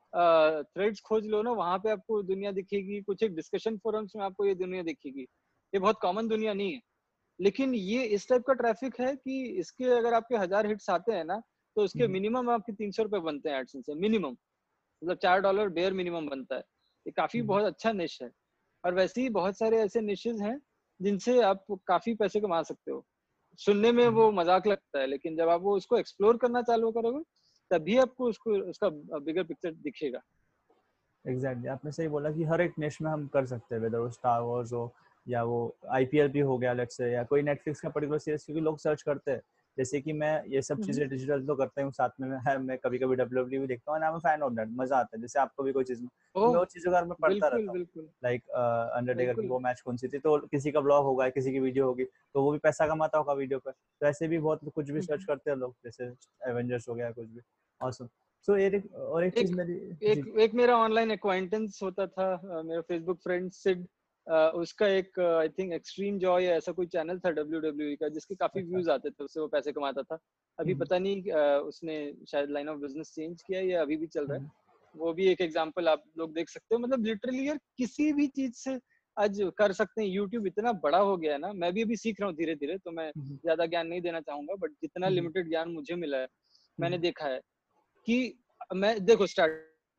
थ्रेड्स खोज लो ना, वहां पे आपको दुनिया दिखेगी, कुछ एक डिस्कशन फोरम्स में आपको ये दुनिया दिखेगी। ये बहुत कॉमन दुनिया नहीं है, लेकिन ये इस टाइप का ट्रैफिक है कि इसके अगर आपके 1000 हिट्स आते हैं ना, तो उसके मिनिमम आपके 300 रुपए बनते हैं एडसेंस से, मिनिमम, मतलब $4 बेयर मिनिमम बनता है। ये काफी बहुत अच्छा निश है। और वैसे ही बहुत सारे ऐसे निशेज हैं जिनसे आप काफी पैसे कमा सकते हो। सुनने में वो मजाक लगता है, लेकिन जब आप वो उसको एक्सप्लोर करना चालू करोगे तभी आपको उसको उसका बिगर पिक्चर दिखेगा। एग्जैक्टली, आपने सही बोला कि हर एक निश में हम कर सकते हैं, वेदर वो स्टार वॉर्स हो या वो आईपीएल भी हो गया लेट्स से, या कोई नेटफ्लिक्स का पर्टिकुलर सीरीज, क्योंकि लोग सर्च करते हैं। जैसे कि मैं ये सब चीजें डिजिटल तो करता हूँ साथ में, मैं कभी कभी डब्ल्यूडब्ल्यू भी देखता हूँ, I am fan of that, मजा आता है। जैसे आपको भी कोई चीज में, तो मैं ओह वो चीजों का मैं पढ़ता बिल्कुल रहता हूँ। बिल्कुल लाइक अंडरटेकर की बिल्कुल वो मैच कौन सी थी, तो किसी का ब्लॉग होगा, किसी की वीडियो होगी, तो वो भी पैसा कमाता होगा वीडियो पर। तो ऐसे भी बहुत कुछ भी सर्च करते हैं लोग, जैसे एवेंजर्स हो गया कुछ भी। ऑसम। सो एक चीज एक मेरी एक जी। एक मेरा ऑनलाइन एक्वाइंटेंस होता था, मेरा फेसबुक फ्रेंड सिड, उसका एक आई थिंक एक्सट्रीम जॉय या ऐसा कोई चैनल था WWE का, जिसके काफी अच्छा। व्यूज आते थे, उससे वो पैसे कमाता था। अभी पता नहीं उसने शायद लाइन ऑफ बिजनेस चेंज किया है या अभी भी चल रहा है। वो भी एक एग्जांपल आप लोग देख सकते हो। मतलब लिटरली यार किसी भी चीज से आज कर सकते हैं। यूट्यूब इतना बड़ा हो गया है ना, मैं भी अभी सीख रहा हूँ धीरे धीरे, तो मैं ज्यादा ज्ञान नहीं देना चाहूंगा, बट जितना लिमिटेड ज्ञान मुझे मिला है, मैंने देखा है कि मैं देखो स्टार्ट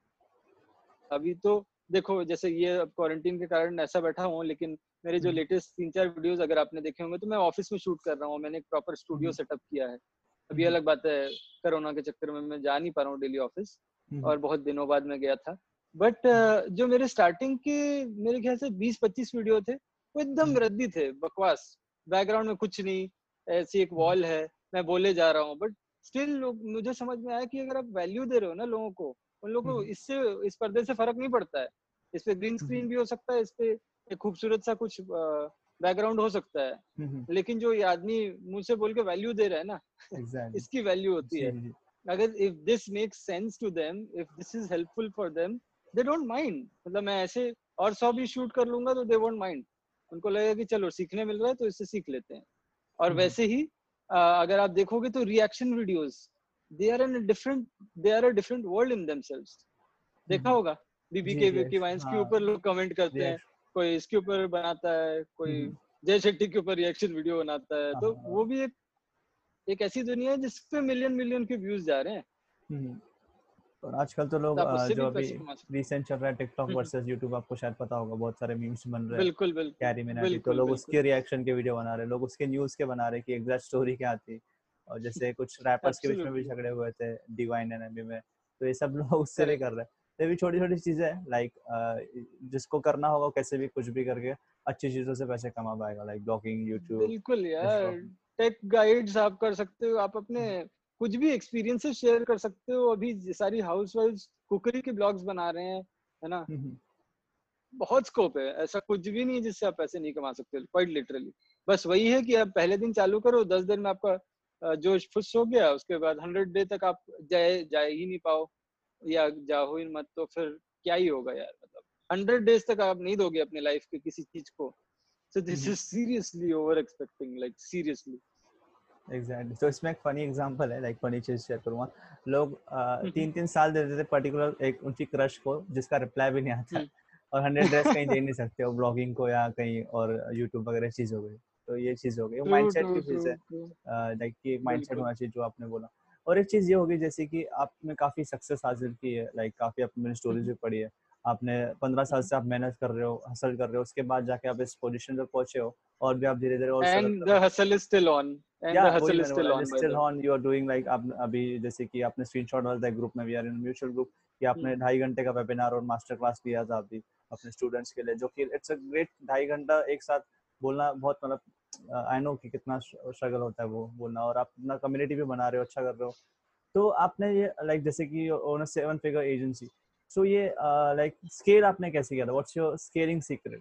अभी तो देखो जैसे ये अब क्वारंटीन के कारण ऐसा बैठा हूँ, लेकिन मेरे जो लेटेस्ट 3-4 वीडियोस अगर आपने देखे होंगे तो मैं ऑफिस में शूट कर रहा हूँ। मैंने एक प्रॉपर स्टूडियो सेटअप किया है। अभी अलग बात है, कोरोना के चक्कर में मैं जा नहीं पा रहा हूँ डेली ऑफिस, और बहुत दिनों बाद मैं गया था। बट जो मेरे स्टार्टिंग के मेरे ख्याल से 20-25 वीडियो थे, वो एकदम रद्दी थे, बकवास, बैकग्राउंड में कुछ नहीं, ऐसी एक वॉल है, मैं बोले जा रहा हूँ, बट स्टिल लोग, मुझे समझ में आया कि अगर आप वैल्यू दे रहे हो ना लोगों को, उन लोगों को इससे, इस पर्दे से फर्क नहीं पड़ता है। इस पे ग्रीन स्क्रीन भी हो सकता है, इस पे एक खूबसूरत सा कुछ बैकग्राउंड हो सकता है, लेकिन जो ये आदमी मुंह से बोल के वैल्यू दे रहा है ना, एग्जैक्टली। इसकी वैल्यू होती जी है। जी। अगर if this makes sense to them, if this is helpful for them, they don't mind. मतलब मैं ऐसे और 100 भी शूट कर लूंगा तो दे वोंट माइंड। उनको लगेगा कि चलो सीखने मिल रहा है तो इससे सीख लेते हैं। और वैसे ही अगर आप देखोगे तो reaction videos, they are in different, they are a different world in themselves. देखा होगा बीबी जी के वाइंस के ऊपर लोग कमेंट करते हैं, रिएक्शन। कोई इसके ऊपर बनाता है, कोई जय शेट्टी के ऊपर रिएक्शन वीडियो बनाता है, हाँ तो हाँ। वो भी एक ऐसी दुनिया है जिसपे मिलियन मिलियन के व्यूज जा रहे हैं, और आजकल तो लोग तो आप उससे जो भी अभी पैसे कमा सकते रिसेंट चल रहा है टिकटॉक हो। वर्सेस यूट्यूब, आपको शायद पता होगा, बहुत सारे मीम्स बन रहे हैं। बिल्कुल बिल्कुल कैरी मिनाटी, तो बिल्कुल लोग बिल्कुल। उसके रिएक्शन के वीडियो बना रहे हैं, लोग उसके न्यूज़ के बना रहे हैं कि एग्जैक्ट स्टोरी क्या थी। और जैसे कुछ रैपर्स के बीच में भी एब्सोल्युटली। झगड़े हुए थे, डिवाइन एनएमबी में, तो ये सब लोग उससे भी करेक्ट। कर रहे हैं। तो ये भी छोटी छोटी चीजें हैं, लाइक जिसको करना होगा कैसे भी कुछ भी करके अच्छी चीजों से पैसे कमा पाएगा, लाइक ब्लॉगिंग, यूट्यूब, बिल्कुल इस यार, ब्लॉगिंग। टेक गाइड्स आप कर सकते हो, आप अपने कुछ भी एक्सपीरियंसेस शेयर कर सकते हो। अभी सारी हाउसवाइफ्स कुकरी के ब्लॉग्स बना रहे हैं, है ना। बहुत स्कोप है, ऐसा कुछ भी नहीं जिससे आप पैसे नहीं कमा सकते, क्वाइट लिटरली। बस वही है कि आप पहले दिन चालू करो, 10 दिन में आपका जोश फुस हो गया, उसके बाद 100 डे तक आप जाए ही नहीं पाओ, या जाओ ही मत, तो फिर क्या ही होगा यार। मतलब 100 डेज तक आप नहीं दोगे अपने लाइफ के किसी चीज को, so this is seriously over expecting, like seriously। Exactly. तो इसमें एक फनी एग्जांपल है, लाइक फनी चीज शेयर करूंगा। लोग 3-3 साल दे देते पर्टिकुलर एक उनकी क्रश को जिसका रिप्लाई भी नहीं आता है, और 100 ड्रेस कहीं दे नहीं सकते वो ब्लॉगिंग को या कहीं और यूट्यूब वगैरह चीज हो गई। तो ये चीज हो गई, वो ट्रू माइंडसेट ट्रू की ट्रू चीज है। ट्रू। लाइक कि एक माइंडसेट बिल्कुल। होना चाहिए जो आपने बोला। और एक चीज ये होगी जैसे कि आपने काफी सक्सेस हासिल की है, लाइक काफी आपने स्टोरीज भी पढ़ी है। आपने 15 साल से आप मेहनत कर रहे हो, हसल कर रहे हो, उसके बाद जाके आप इस पोजीशन पे पहुंचे हो, और भी आप धीरे धीरे और स्ट्रगल एंड द करोगे। Hustle is still on, and yeah the वही हसल इज मैंने बोला, still on by still the on you are doing, like आप अभी जैसे कि आपने स्क्रीनशॉट डाला था ग्रुप में, we are in mutual group, कि वे। आपने 2.5 घंटे का वेबिनार और मास्टर क्लास लिया था अभी अपने स्टूडेंट्स के लिए, जो कि इट्स अ ग्रेट। 2.5 घंटा एक साथ बोलना बहुत, मतलब आई नो कि कितना स्ट्रगल होता है वो बोलना, और आप अपना कम्युनिटी भी बना रहे हो, अच्छा कर रहे हो। तो आपने ये लाइक जैसे कि own a 7 figure agency, so ये लाइक स्केल आपने कैसे किया था? What's your scaling secret?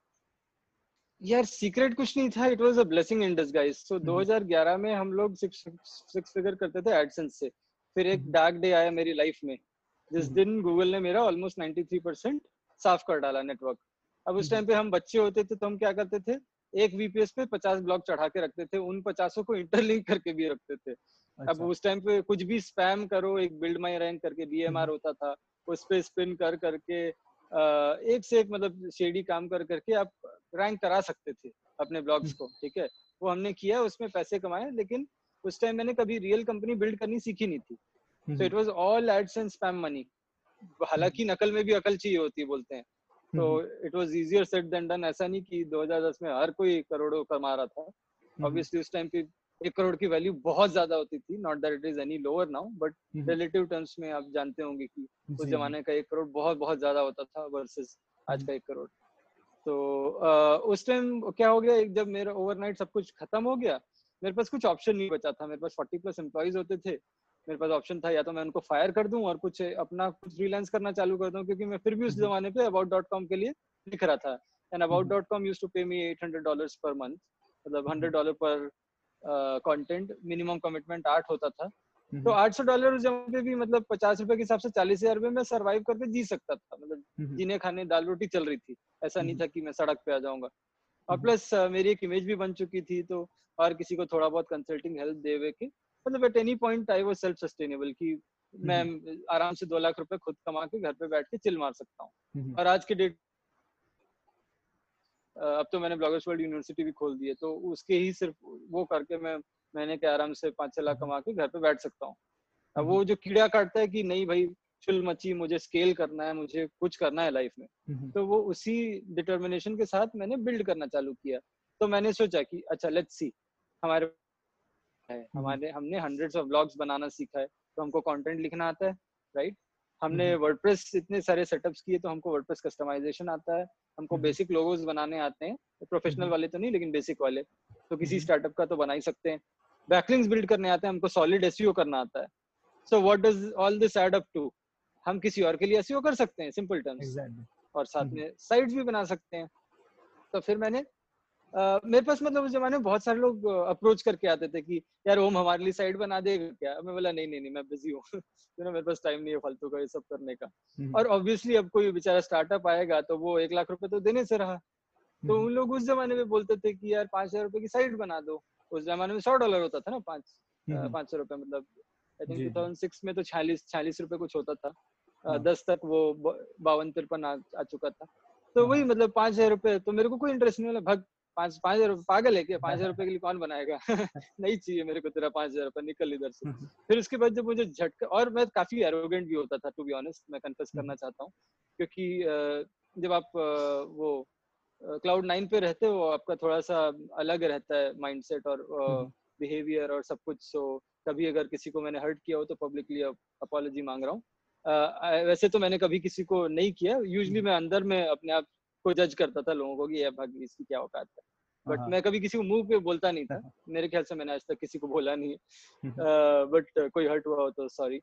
यार सीक्रेट कुछ नहीं था, it was a blessing in disguise. So hmm 2011 में हम लोग सिक्स फिगर करते थे एडसेंस से। फिर एक हम्म डार्क डे आया मेरी लाइफ में, जिस हम्म दिन गूगल ने मेरा ऑलमोस्ट 93% साफ कर डाला नेटवर्क। अब उस हम्म टाइम पे हम बच्चे होते थे तो हम क्या करते थे, एक वीपीएस पे 50 ब्लॉक चढ़ा के रखते थे, उन 50 को इंटरलिंक करके भी रखते थे। अब अच्छा। उस टाइम पे कुछ भी स्पैम करो, एक बिल्ड माई रैंक करके बीएमआर हम्म होता था, उस पे स्पिन कर करके एक से एक मतलब शेडी काम कर करके आप रैंक करा सकते थे अपने ब्लॉग्स को, ठीक है। वो हमने किया, उसमें पैसे कमाए, लेकिन उस टाइम मैंने कभी रियल कंपनी बिल्ड करनी सीखी नहीं थी। So hmm it was all ads and spam money. हालांकि नकल में भी अकल चाहिए होती है बोलते हैं। तो hmm it was easier said than done. ऐसा नहीं कि 2010 में हर कोई करोड़ों कमा रहा था। हम्म ऑब्वियसली उस टाइम पे 1 करोड़ की वैल्यू बहुत ज्यादा होती थी, not that it is any lower now, but hmm relative terms में आप जानते होंगे कि उस जी जी। जमाने का 1 करोड़ बहुत बहुत ज्यादा होता था वर्सेस आज हम्म का 1 करोड़। तो उस टाइम क्या हो गया, एक जब मेरा ओवरनाइट सब कुछ खत्म हो गया, मेरे पास कुछ ऑप्शन नहीं बचा था। मेरे पास 40+ एम्प्लॉइज होते थे। मेरे पास ऑप्शन था या तो मैं उनको फायर कर दूं और कुछ अपना कुछ फ्रीलांस करना चालू कर दूं, क्योंकि मैं फिर भी उस हम्म जमाने पे about.com के लिए लिख रहा था। And hmm about.com used to पे मी $800 पर मंथ, मतलब हम्म $100 पर कंटेंट। मिनिमम कमिटमेंट 8 होता था। तो हम्म $800 उस जमाने पे भी मतलब ₹50 के हिसाब से 40,000 रुपए में सर्वाइव करके जी सकता था, मतलब हम्म जीने खाने दाल रोटी चल रही थी। ऐसा नहीं हम्म था कि मैं सड़क पे आ जाऊंगा। और हम्म प्लस मेरी एक इमेज भी बन चुकी थी, तो और किसी को थोड़ा बहुत कंसल्टिंग हेल्प दे हुए के, मतलब at any point I was self sustainable, कि मैं हम्म आराम से 2 लाख रुपए खुद कमा के घर पे बैठ के चिल मार सकता हूँ। हम्म और आज के डेट अब तो मैंने ब्लॉगर्स वर्ल्ड यूनिवर्सिटी भी खोल दी है, तो उसके ही सिर्फ वो करके मैं महीने के आराम से 5-6 लाख कमा के घर पे बैठ सकता हूँ। अब हम्म वो जो कीड़ा काटता है कि नहीं भाई चुल मची, मुझे स्केल करना है, मुझे कुछ करना है लाइफ में, हम्म तो वो उसी डिटर्मिनेशन के साथ मैंने बिल्ड करना चालू किया। तो मैंने सोचा कि अच्छा लेट्स सी, हमारे है, हम्म हमारे हमने हंड्रेड्स ऑफ ब्लॉग्स बनाना सीखा है, तो हमको कंटेंट लिखना आता है, राइट। हमने हम्म वर्डप्रेस इतने सारे सेटअप्स किए, तो हमको वर्डप्रेस कस्टमाइजेशन आता है, हमको हम्म बेसिक लोगोस बनाने आते हैं, प्रोफेशनल हम्म वाले तो नहीं लेकिन बेसिक वाले, तो किसी हम्म स्टार्टअप का तो बना ही सकते हैं। बैकलिंक्स बिल्ड करने आते हैं, हमको सॉलिड एसईओ करना आता है। So what does all this add up to, हम किसी और के लिए एसईओ कर सकते हैं सिंपल टर्म्स, एग्जैक्टली। और साथ हम्म में साइट्स भी बना सकते हैं। तो फिर मैंने मेरे पास मतलब उस जमाने में बहुत सारे लोग अप्रोच करके आते थे कि यार ओम हमारे लिए साइट बना देगा क्या। मैं बोला नहीं नहीं नहीं, मैं बिजी हूँ you know, मेरे पास टाइम नहीं है फालतू का ये सब करने का। हम्म और ऑब्वियसली अब कोई बेचारा स्टार्टअप आएगा तो वो 1 लाख रुपए तो देने से रहा। तो हम्म उन लोग उस जमाने में बोलते थे कि यार 5,000 रुपए की साइट बना दो। उस जमाने में $100 होता था ना, हम्म 500 रुपए, मतलब आई थिंक जी जी। 2006 में तो 46 रुपए कुछ होता था। हाँ 10 तक वो 52-53 आ चुका था। तो हाँ वही हाँ मतलब 5,000 रुपए, तो मेरे को कोई इंटरेस्ट नहीं, वाला भग 5,000 रुपए पागल है क्या, 5,000 रुपए के लिए कौन बनाएगा नहीं चाहिए मेरे को तेरा 5,000 रुपए, निकल इधर से। हम्म फिर उसके बाद जब मुझे झटका, और मैं काफी एरोगेंट भी होता था टू बी ऑनेस्ट, मैं कन्फेस हम्म करना चाहता हूँ, क्योंकि जब आप वो क्लाउड 9 पे रहते हो, आपका थोड़ा सा अलग रहता है माइंडसेट और हम्म बिहेवियर और सब कुछ। सो कभी अगर किसी को मैंने हर्ट किया हो तो पब्लिकली अपॉलॉजी मांग रहा हूँ। वैसे तो मैंने कभी किसी को नहीं किया, यूजुअली मैं अंदर में अपने आप को जज करता था लोगों को कि ये भाग इसकी क्या औकात है, हाँ बट हाँ मैं कभी किसी को मुंह पे बोलता नहीं था। हाँ, मेरे ख्याल से मैंने आज तक किसी को बोला नहीं हम्म है, बट कोई हर्ट हुआ हो तो सॉरी।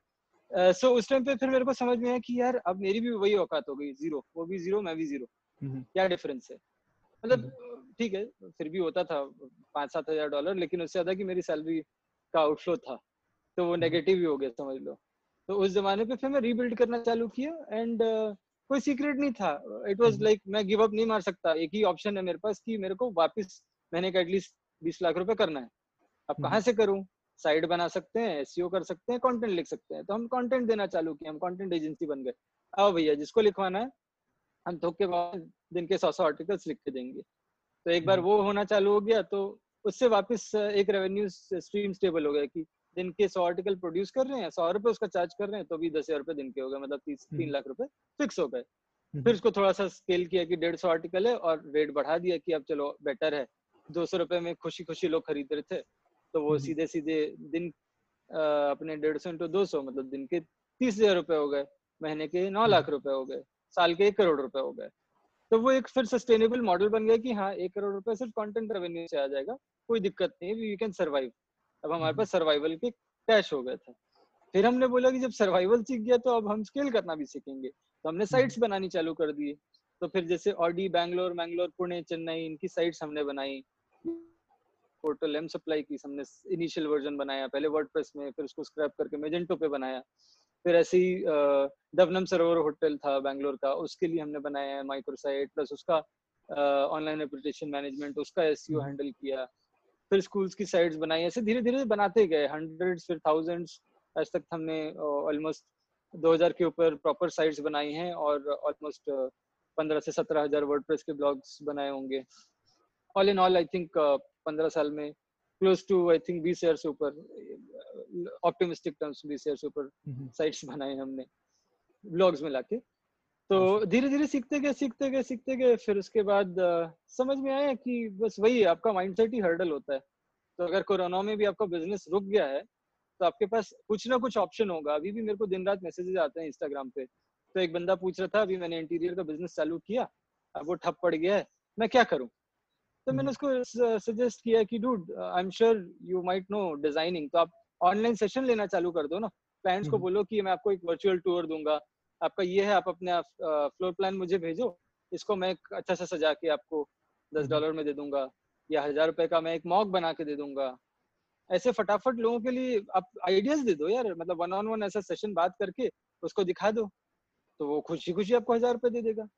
सो उस टाइम पे फिर मेरे को समझ में आया कि यार अब मेरी भी वही औकात हो गई, जीरो, वो भी जीरो मैं भी जीरो, हम्म क्या डिफरेंस है। मतलब हम्म ठीक है, फिर भी होता था 5-7 हज़ार डॉलर, लेकिन उससे ज्यादा कि मेरी सैलरी का आउटफ्लो था, तो वो हम्म नेगेटिव ही हो गया समझ लो। तो उस जमाने पे फिर मैं रीबिल्ड करना चालू किया, एंड कोई सीक्रेट नहीं था। इट वाज हम्म लाइक मैं गिव अप नहीं मार सकता, एक ही ऑप्शन है मेरे पास कि मेरे को वापस महीने का एटलीस्ट 20 लाख रुपए करना है। अब कहाँ से करूँ? साइट बना सकते हैं, एसईओ कर सकते हैं, कंटेंट लिख सकते हैं। तो हम कंटेंट देना चालू किए, हम कंटेंट एजेंसी बन गए। आओ भैया जिसको लिखवाना है, हम थोक के बाद दिन के 100-100 आर्टिकल्स लिख के देंगे। तो एक बार वो होना चालू हो गया तो उससे वापस एक रेवेन्यू स्ट्रीम स्टेबल हो गया कि दिन के 100 आर्टिकल प्रोड्यूस कर रहे हैं, 100 रुपए उसका चार्ज कर रहे हैं, तो भी 10,000 रुपए दिन के हो गए, मतलब 3 लाख रुपए फिक्स हो गए। फिर उसको थोड़ा सा स्केल किया कि 150 आर्टिकल है और रेट बढ़ा दिया कि अब चलो बेटर है, 200 रुपए में खुशी खुशी लोग खरीद रहे थे, तो वो सीधे सीधे दिन अपने 150 इंटू 200 मतलब दिन के 30,000 रुपए हो गए, महीने के 9 लाख रुपए हो गए, साल के 1 करोड़ रुपए हो गए। तो वो एक फिर सस्टेनेबल मॉडल बन गया कि हाँ 1 करोड़ रुपए सिर्फ कंटेंट रेवेन्यू से आ जाएगा, कोई दिक्कत नहीं है, वी कैन सर्वाइव। अब हमारे पास सर्वाइवल के कैश हो गए थे। फिर हमने बोला कि जब सर्वाइवल सीख गया तो अब हम स्केल करना भी सीखेंगे, तो हमने साइट्स बनानी चालू कर दी। तो फिर जैसे ऑडी बैंगलोर, पुणे, चेन्नई, इनकी साइट्स हमने बनाई। पोर्टल एम सप्लाई की हमने इनिशियल वर्जन बनाया, पहले वर्डप्रेस में, फिर उसको स्क्रैप करके मेजेंटो पे बनाया। फिर ऐसे ही दवनम सरोवर होटल था बैंगलोर का, उसके लिए हमने बनाया है माइक्रो साइट, प्लस उसका ऑनलाइन रेपुटेशन मैनेजमेंट, उसका एसईओ हैंडल किया। फिर स्कूल्स की साइट्स बनाई, ऐसे धीरे धीरे बनाते गए, हंड्रेड्स फिर थाउजेंड्स, आज तक हमने ऑलमोस्ट 2000 के ऊपर प्रॉपर साइट्स बनाई हैं और ऑलमोस्ट 15 से 17 हजार वर्डप्रेस के ब्लॉग्स बनाए होंगे। All in all I think 15 साल में क्लोज टू आई थिंक 20,000 से ऊपर, ऑप्टिमिस्टिक टर्म्स 20,000 से ऊपर साइट्स बनाए हमने ब्लॉग्स में लाके। तो धीरे धीरे सीखते गए फिर उसके बाद समझ में आया कि बस वही आपका माइंडसेट ही हर्डल होता है। तो अगर कोरोना में भी आपका बिजनेस रुक गया है तो आपके पास कुछ ना कुछ ऑप्शन होगा। अभी भी मेरे को दिन रात मैसेजेस आते हैं इंस्टाग्राम पे। तो एक बंदा पूछ रहा था, अभी मैंने इंटीरियर का बिजनेस चालू किया, अब वो ठप पड़ गया है, मैं क्या करूं? तो मैंने उसको सजेस्ट किया कि dude, I am sure you might know designing, तो आप ऑनलाइन सेशन लेना चालू कर दो ना। क्लाइंट्स को बोलो कि मैं आपको एक वर्चुअल टूर दूंगा, आपका ये है, आप अपने फ्लोर प्लान मुझे भेजो, इसको मैं अच्छा सा सजा के आपको $10 में दे दूंगा, या 1,000 रुपए का मैं एक मॉक बना के दे दूंगा। ऐसे फटाफट लोगों के लिए आप आइडियाज दे दो यार, मतलब वन ऑन वन ऐसा सेशन बात करके उसको दिखा दो, तो वो खुशी खुशी आपको 1,000 रुपए दे देगा,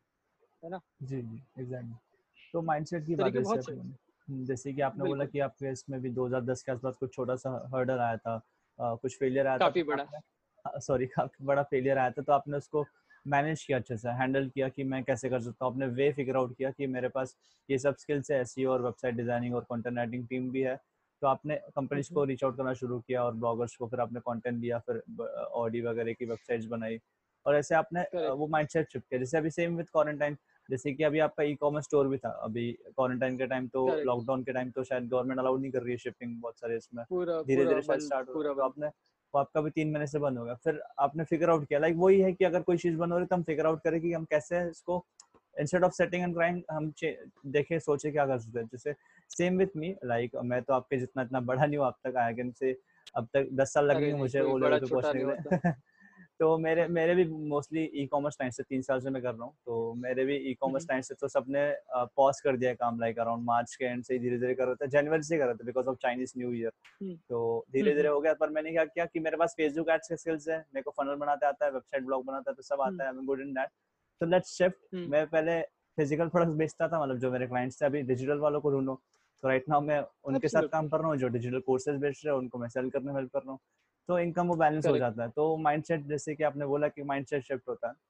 है ना। जी जी एग्जैक्टली। तो माइंडसेट की बात तरीके जैसे बहुत से। जैसे कि आपने बोला बिल्कुल। कि आपके इसमें भी 2010 के आसपास कुछ छोटा सा हर्डल आया था, कुछ फेलियर आया था, काफी तो बड़ा। आपने सॉरी काफी बड़ा फेलियर आया था, तो आपने उसको मैनेज किया, अच्छे से हैंडल किया कि मैं कैसे कर सकता हूँ। आपने वे फिगर आउट किया कि मेरे पास ये सब स्किल्स है, एसईओ और वेबसाइट डिजाइनिंग और कंटेंट राइटिंग टीम भी है। तो आपने कंपनीज को रीच आउट करना शुरू किया और ब्लॉगर्स को, फिर आपने कंटेंट दिया, फिर ऑडी वगैरह की वेबसाइट्स बनाई, और ऐसे आपने करेक्ट। वो माइंडसेट शिफ्ट किया। जैसे अभी सेम विद क्वारंटाइन, जैसे कि अभी आपका ई कॉमर्स स्टोर भी था, अभी क्वारंटाइन के टाइम तो, करेक्ट। लॉकडाउन के टाइम तो शायद गवर्नमेंट अलाउड नहीं कर रही है शिपिंग बहुत सारे इसमें, पूरा धीरे पूरा धीरे शायद बंद, स्टार्ट हो रहा है, पूरा तो बंद। आपने वो आपका भी 3 महीने से बंद होगा। फिर आपने फिगर आउट किया, लाइक वही है कि अगर कोई चीज बंद हो रही है तो हम फिगर आउट करें कि हम कैसे इसको, instead of setting and trying, हम देखें सोचे क्या कर सकते हैं। जैसे सेम विथ मी, लाइक मैं तो आपके जितना इतना बड़ा नहीं हूँ, अब तक आया से अब तक 10 साल अरे लगेंगे नहीं, मुझे कोई वो लेवल बड़ा पे छोटा पहुंचने नहीं के होता। लिए। तो मेरे मेरे भी मोस्टली ई कॉमर्स टाइम से 3 साल से मैं कर रहा हूँ, तो मेरे भी ई कॉमर्स टाइम से तो सबने पॉज कर दिया काम, लाइक अराउंड मार्च के एंड से धीरे धीरे कर रहे थे, जनवरी से कर रहे थे because of Chinese new year. तो धीरे धीरे हो गया, पर मैंने क्या किया कि मेरे पास फेसबुक एड्स के स्किल्स है, मेरे को फनल बनाते आता है, वेबसाइट ब्लॉग बनाता है, तो सब आता है, I am good in that. तो लेट्स शिफ्ट। मैं पहले फिजिकल प्रोडक्ट्स बेचता था, मतलब जो मेरे क्लाइंट्स थे, अभी डिजिटल वालों को ढूंढो। तो राइट नाउ मैं उनके साथ काम एब्सोल्युटली। कर रहा हूँ, जो डिजिटल कोर्सेज बेच रहे हैं उनको मैं सेल करने में हेल्प कर रहा हूँ। तो इनकम वो बैलेंस हो करेक्ट। जाता है। तो माइंडसेट, जैसे कि आपने बोला कि माइंडसेट शिफ्ट होता है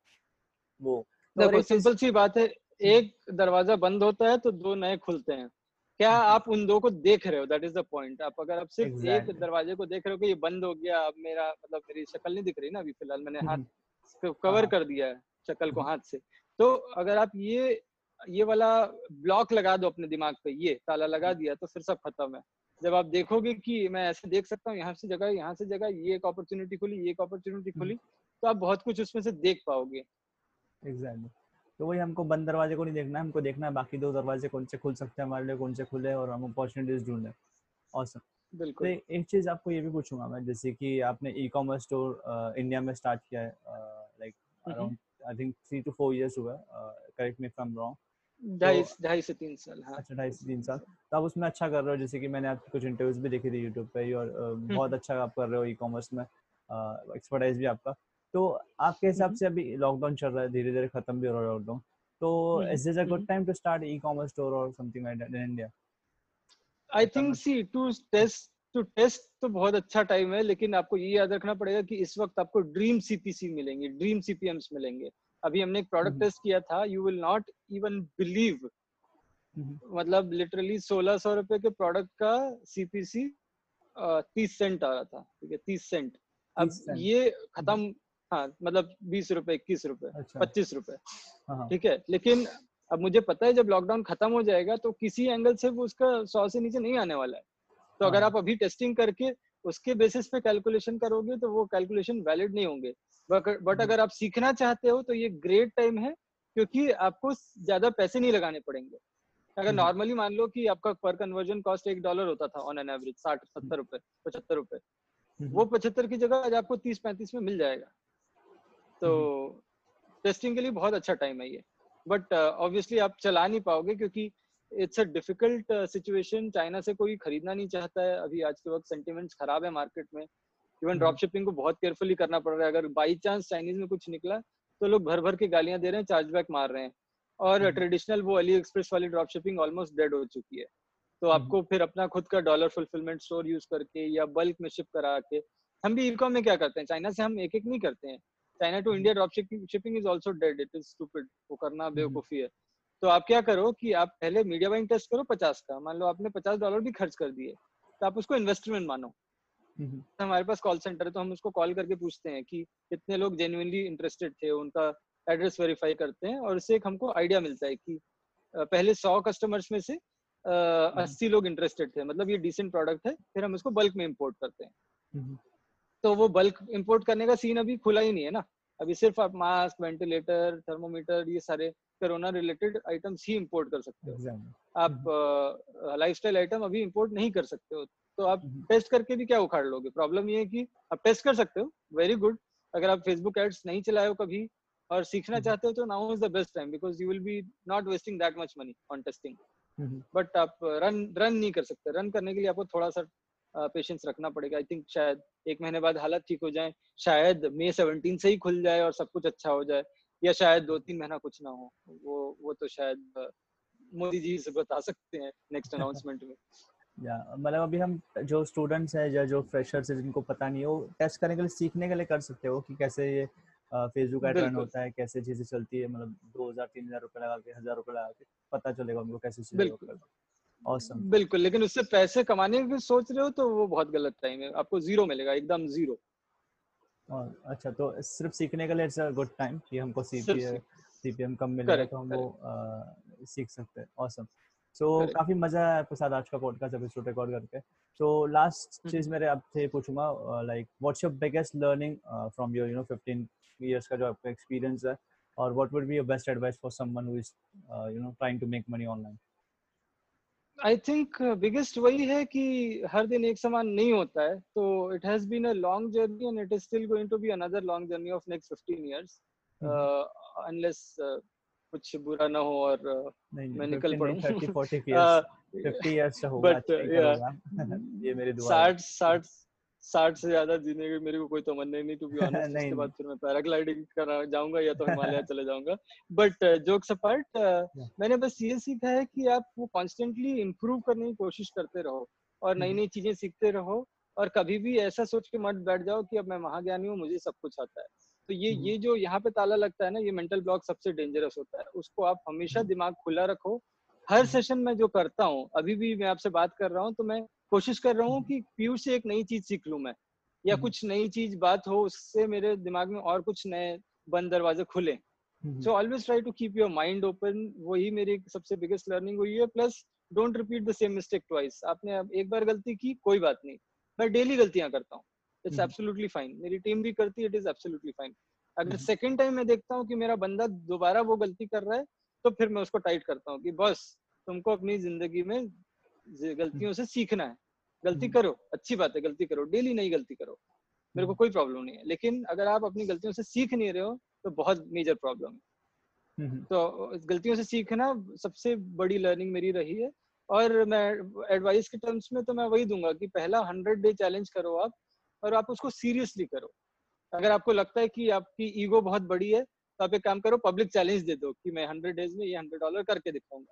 वो। तो और देखो एक चीज, सिंपल सी बात है, एक दरवाजा बंद होता है तो दो नए खुलते हैं। क्या आप उन दो को देख रहे हो? That is the point. आप अगर आप सिर्फ एक एग्जैक्टली। दरवाजे को देख रहे हो कि ये बंद हो गया, अब मेरा मतलब मेरी शक्ल नहीं दिख रही ना, अभी फिलहाल मैंने हाथ कवर हाँ। कर दिया है शक्ल को हाथ से। तो अगर आप ये वाला ब्लॉक लगा दो अपने दिमाग पे, ये ताला लगा दिया, तो फिर सब खत्म है। जब आप देखोगे कि मैं ऐसे देख सकता हूँ, यहाँ से जगह, यहाँ से जगह, ये एक अपॉर्चुनिटी खुली, ये एक अपॉर्चुनिटी खुली, तो आप बहुत कुछ उसमें से देख पाओगे। एग्जैक्टली। तो वही, हमको बंद दरवाजे को नहीं देखना है, हमको देखना है बाकी दो दरवाजे कौन से खुल सकते हैं हमारे लिए, कौन से खुले, और हम अपॉर्चुनिटीज ढूंढें। ऑसम। तो बिल्कुल। एक चीज आपको ये भी पूछूंगा मैं, जैसे कि आपने ई कॉमर्स स्टोर इंडिया में स्टार्ट किया है, like around I think 3 to 4 years हुआ है, correct me if I am wrong. तो 2.5 से 3 साल, हाँ, अच्छा, ढाई ढाई से से तीन तीन साल साल तो आप उसमें अच्छा कर रहे हो, जैसे कि मैंने आपकी कुछ इंटरव्यूज भी देखी थी यूट्यूब पे, और बहुत अच्छा आप कर रहे हो ई कॉमर्स में, एक्सपर्टाइज भी आपका। तो आपके हिसाब से अभी लॉकडाउन चल रहा है, धीरे धीरे खत्म भी हो रहा है लॉकडाउन, तो is this a good time to start e commerce store और something like that in India? I think see to test तो बहुत अच्छा टाइम है, लेकिन आपको ये याद रखना पड़ेगा कि इस वक्त आपको ड्रीम सीपीसी मिलेंगे, ड्रीम सीपीएम्स मिलेंगे। अभी हमने एक प्रोडक्ट टेस्ट किया था, you will not even believe, मतलब लिटरली 1600 रुपए के प्रोडक्ट का सीपीसी 30 सेंट आ रहा था, ठीक है, 30 सेंट। अब 30 सेंट। ये खत्म, हाँ मतलब 20 रुपए, 21 रुपए, अच्छा। 25 रुपए, हाँ। ठीक है। लेकिन अब मुझे पता है जब लॉकडाउन खत्म हो जाएगा तो किसी एंगल से वो उसका 100 से नीचे नहीं आने वाला है। तो अगर आप अभी टेस्टिंग करके उसके बेसिस पे कैलकुलेशन करोगे तो वो कैलकुलेशन वैलिड नहीं होंगे। बट अगर आप सीखना चाहते हो तो ये ग्रेट टाइम है, क्योंकि आपको ज्यादा पैसे नहीं लगाने पड़ेंगे। अगर नॉर्मली मान लो कि आपका पर कन्वर्जन कॉस्ट $1 होता था ऑन एन एवरेज, 60-70 रुपए, 75 रुपए, वो 75 की जगह आज आपको 30-35 में मिल जाएगा। तो टेस्टिंग के लिए बहुत अच्छा टाइम है ये। बट ऑब्वियसली आप चला नहीं पाओगे क्योंकि it's a difficult situation. China से कोई खरीदना नहीं चाहता है अभी, आज के वक्त सेंटिमेंट्स खराब है मार्केट में। इवन ड्रॉप शिपिंग को बहुत केयरफुली करना पड़ रहा है। अगर बाई चांस चाइनीज में कुछ निकला तो लोग भर भर के गालियां दे रहे हैं, चार्जबैक मार रहे हैं। और ट्रेडिशनल वो अली एक्सप्रेस वाली ड्रॉप शिपिंग ऑलमोस्ट डेड हो चुकी है। तो आपको फिर अपना खुद का डॉलर फुलफिलमेंट स्टोर यूज करके या बल्क में शिप करा के, हम भी ई-कॉम में क्या करते हैं, चाइना से हम एक एक नहीं करते हैं। China to India drop shipping is also dead, it is stupid, वो करना बेवकूफी है। तो आप क्या करो कि आप पहले मीडिया बाइंग टेस्ट करो 50 का, मान लो आपने $50 भी खर्च कर दिए तो आप उसको इन्वेस्टमेंट मानो। हमारे पास कॉल सेंटर है तो हम उसको कॉल करके पूछते हैं कि कितने लोग जेन्युइनली इंटरेस्टेड थे, उनका एड्रेस वेरीफाई करते हैं और उससे एक हमको आइडिया मिलता है कि पहले 100 कस्टमर्स में से 80 लोग इंटरेस्टेड थे, मतलब ये डिसेंट प्रोडक्ट है, फिर हम इसको बल्क में इंपोर्ट करते हैं। तो वो बल्क इंपोर्ट करने का सीन अभी खुला ही नहीं है ना। अभी सिर्फ आप मास्क, वेंटिलेटर, थर्मोमीटर, ये सारे कोरोना रिलेटेड आइटम्स ही इंपोर्ट कर सकते हो। आप लाइफस्टाइल आइटम अभी इंपोर्ट नहीं कर सकते हो। तो आप टेस्ट करके भी क्या उखाड़ लोगे? प्रॉब्लम ये है कि आप टेस्ट कर सकते हो, वेरी गुड। अगर आप फेसबुक एड्स नहीं चलाए हो कभी और सीखना चाहते हो तो now is the best time, because you will be not wasting that much money on testing. But आप रन नहीं कर सकते। रन करने के लिए आपको थोड़ा सा पेशेंस रखना पड़ेगा। आई थिंक शायद 1 महीने बाद हालत ठीक हो जाए, शायद May 17 से ही खुल जाए और सब कुछ अच्छा हो जाए, या शायद 2-3 महीना कुछ ना हो। वो तो शायद मोदी जी से बता सकते हैं नेक्स्ट अनाउंसमेंट में। या मतलब अभी हम जो स्टूडेंट्स हैं या जो फ्रेशर्स हैं जिनको पता नहीं है, वो टेस्ट करने के लिए, सीखने के लिए कर सकते हो कि कैसे ये फेसबुक ऐड रन होता है, कैसे चीजें चलती है। मतलब 2000-3000 रुपए लगा के, 1000 रुपए लगा के पता चलेगा उनको कैसे चीजें वर्क करती है। ऑसम। बिल्कुल, लेकिन उससे पैसे कमाने की सोच रहे हो तो वो बहुत गलत टाइम है, आपको जीरो मिलेगा, एकदम जीरो। और अच्छा, तो सिर्फ सीखने के लिए इट्स अ गुड टाइम कि हमको सीपीएम कम मिलेगा तो हम वो सीख सकते हैं। ऑसम। सो काफी मजा आया आपके साथ आज का पॉडकास्ट एपिसोड रिकॉर्ड करके। तो लास्ट चीज मेरे आपसे पूछूंगा, like what's your biggest learning from your 15 years का जो आपका एक्सपीरियंस है, और what would be your best advice for someone who is trying to make money online? I think biggest वही है कि हर दिन एक समान नहीं होता है। तो it has been a long journey and it is still going to be another long journey of next 15 years, unless कुछ बुरा ना हो और मैं निकल पड़ूं। 30-40 इयर्स, 50 इयर्स होगा, बट अच्छा ही करूंगा। ये मेरी दुआ है। 60 से ज्यादा जीने की मेरे को कोई तमन्ना नहीं, टू बी ऑनेस्ट। नहीं उसके बाद नहीं। फिर मैं पैराग्लाइडिंग करा जाऊंगा या तो हिमालय चले जाऊंगा। बट जोक्स अपार्ट, मैंने बस ये सीखा है कि आप वो कॉन्स्टेंटली इम्प्रूव करने की कोशिश करते रहो और नई नई चीजें सीखते रहो, और कभी भी ऐसा सोच के मत बैठ जाओ कि अब मैं महाज्ञानी हूँ, मुझे सब कुछ आता है। तो ये जो यहाँ पे ताला लगता है ना, ये मेंटल ब्लॉक सबसे डेंजरस होता है। उसको आप हमेशा दिमाग खुला रखो। हर सेशन में जो करता हूँ, अभी भी मैं आपसे बात कर रहा हूँ तो मैं कोशिश कर रहा हूँ कि पीयूष से एक नई चीज सीख लूं मैं, या कुछ नई चीज बात हो उससे मेरे दिमाग में और कुछ नए बंद दरवाजे खुले। So always try to keep your mind open. वही मेरी सबसे बिगेस्ट लर्निंग हुई है। Plus don't repeat the same mistake twice. आपने अब एक बार गलती की, कोई बात नहीं, मैं डेली गलतियां करता हूँ, इट्स एब्सोल्युटली फाइन। मेरी टीम भी करती है, इट इज एब्सोल्युटली फाइन। अगर सेकेंड टाइम मैं देखता हूँ कि मेरा बंदा दोबारा वो गलती कर रहा है तो फिर मैं उसको टाइट करता हूँ कि बस तुमको अपनी जिंदगी में गलतियों से सीखना है। गलती करो, अच्छी बात है, गलती करो, डेली नई गलती करो, मेरे को कोई प्रॉब्लम नहीं है। लेकिन अगर आप अपनी गलतियों से सीख नहीं रहे हो तो बहुत मेजर प्रॉब्लम है। तो गलतियों से सीखना सबसे बड़ी लर्निंग मेरी रही है। और मैं एडवाइस के टर्म्स में तो मैं वही दूंगा कि पहला 100 डे चैलेंज करो आप, और आप उसको सीरियसली करो। अगर आपको लगता है कि आपकी ईगो बहुत बड़ी है तो आप एक काम करो, पब्लिक चैलेंज दे दो कि मैं 100 डेज में ये $100 करके दिखाऊंगा।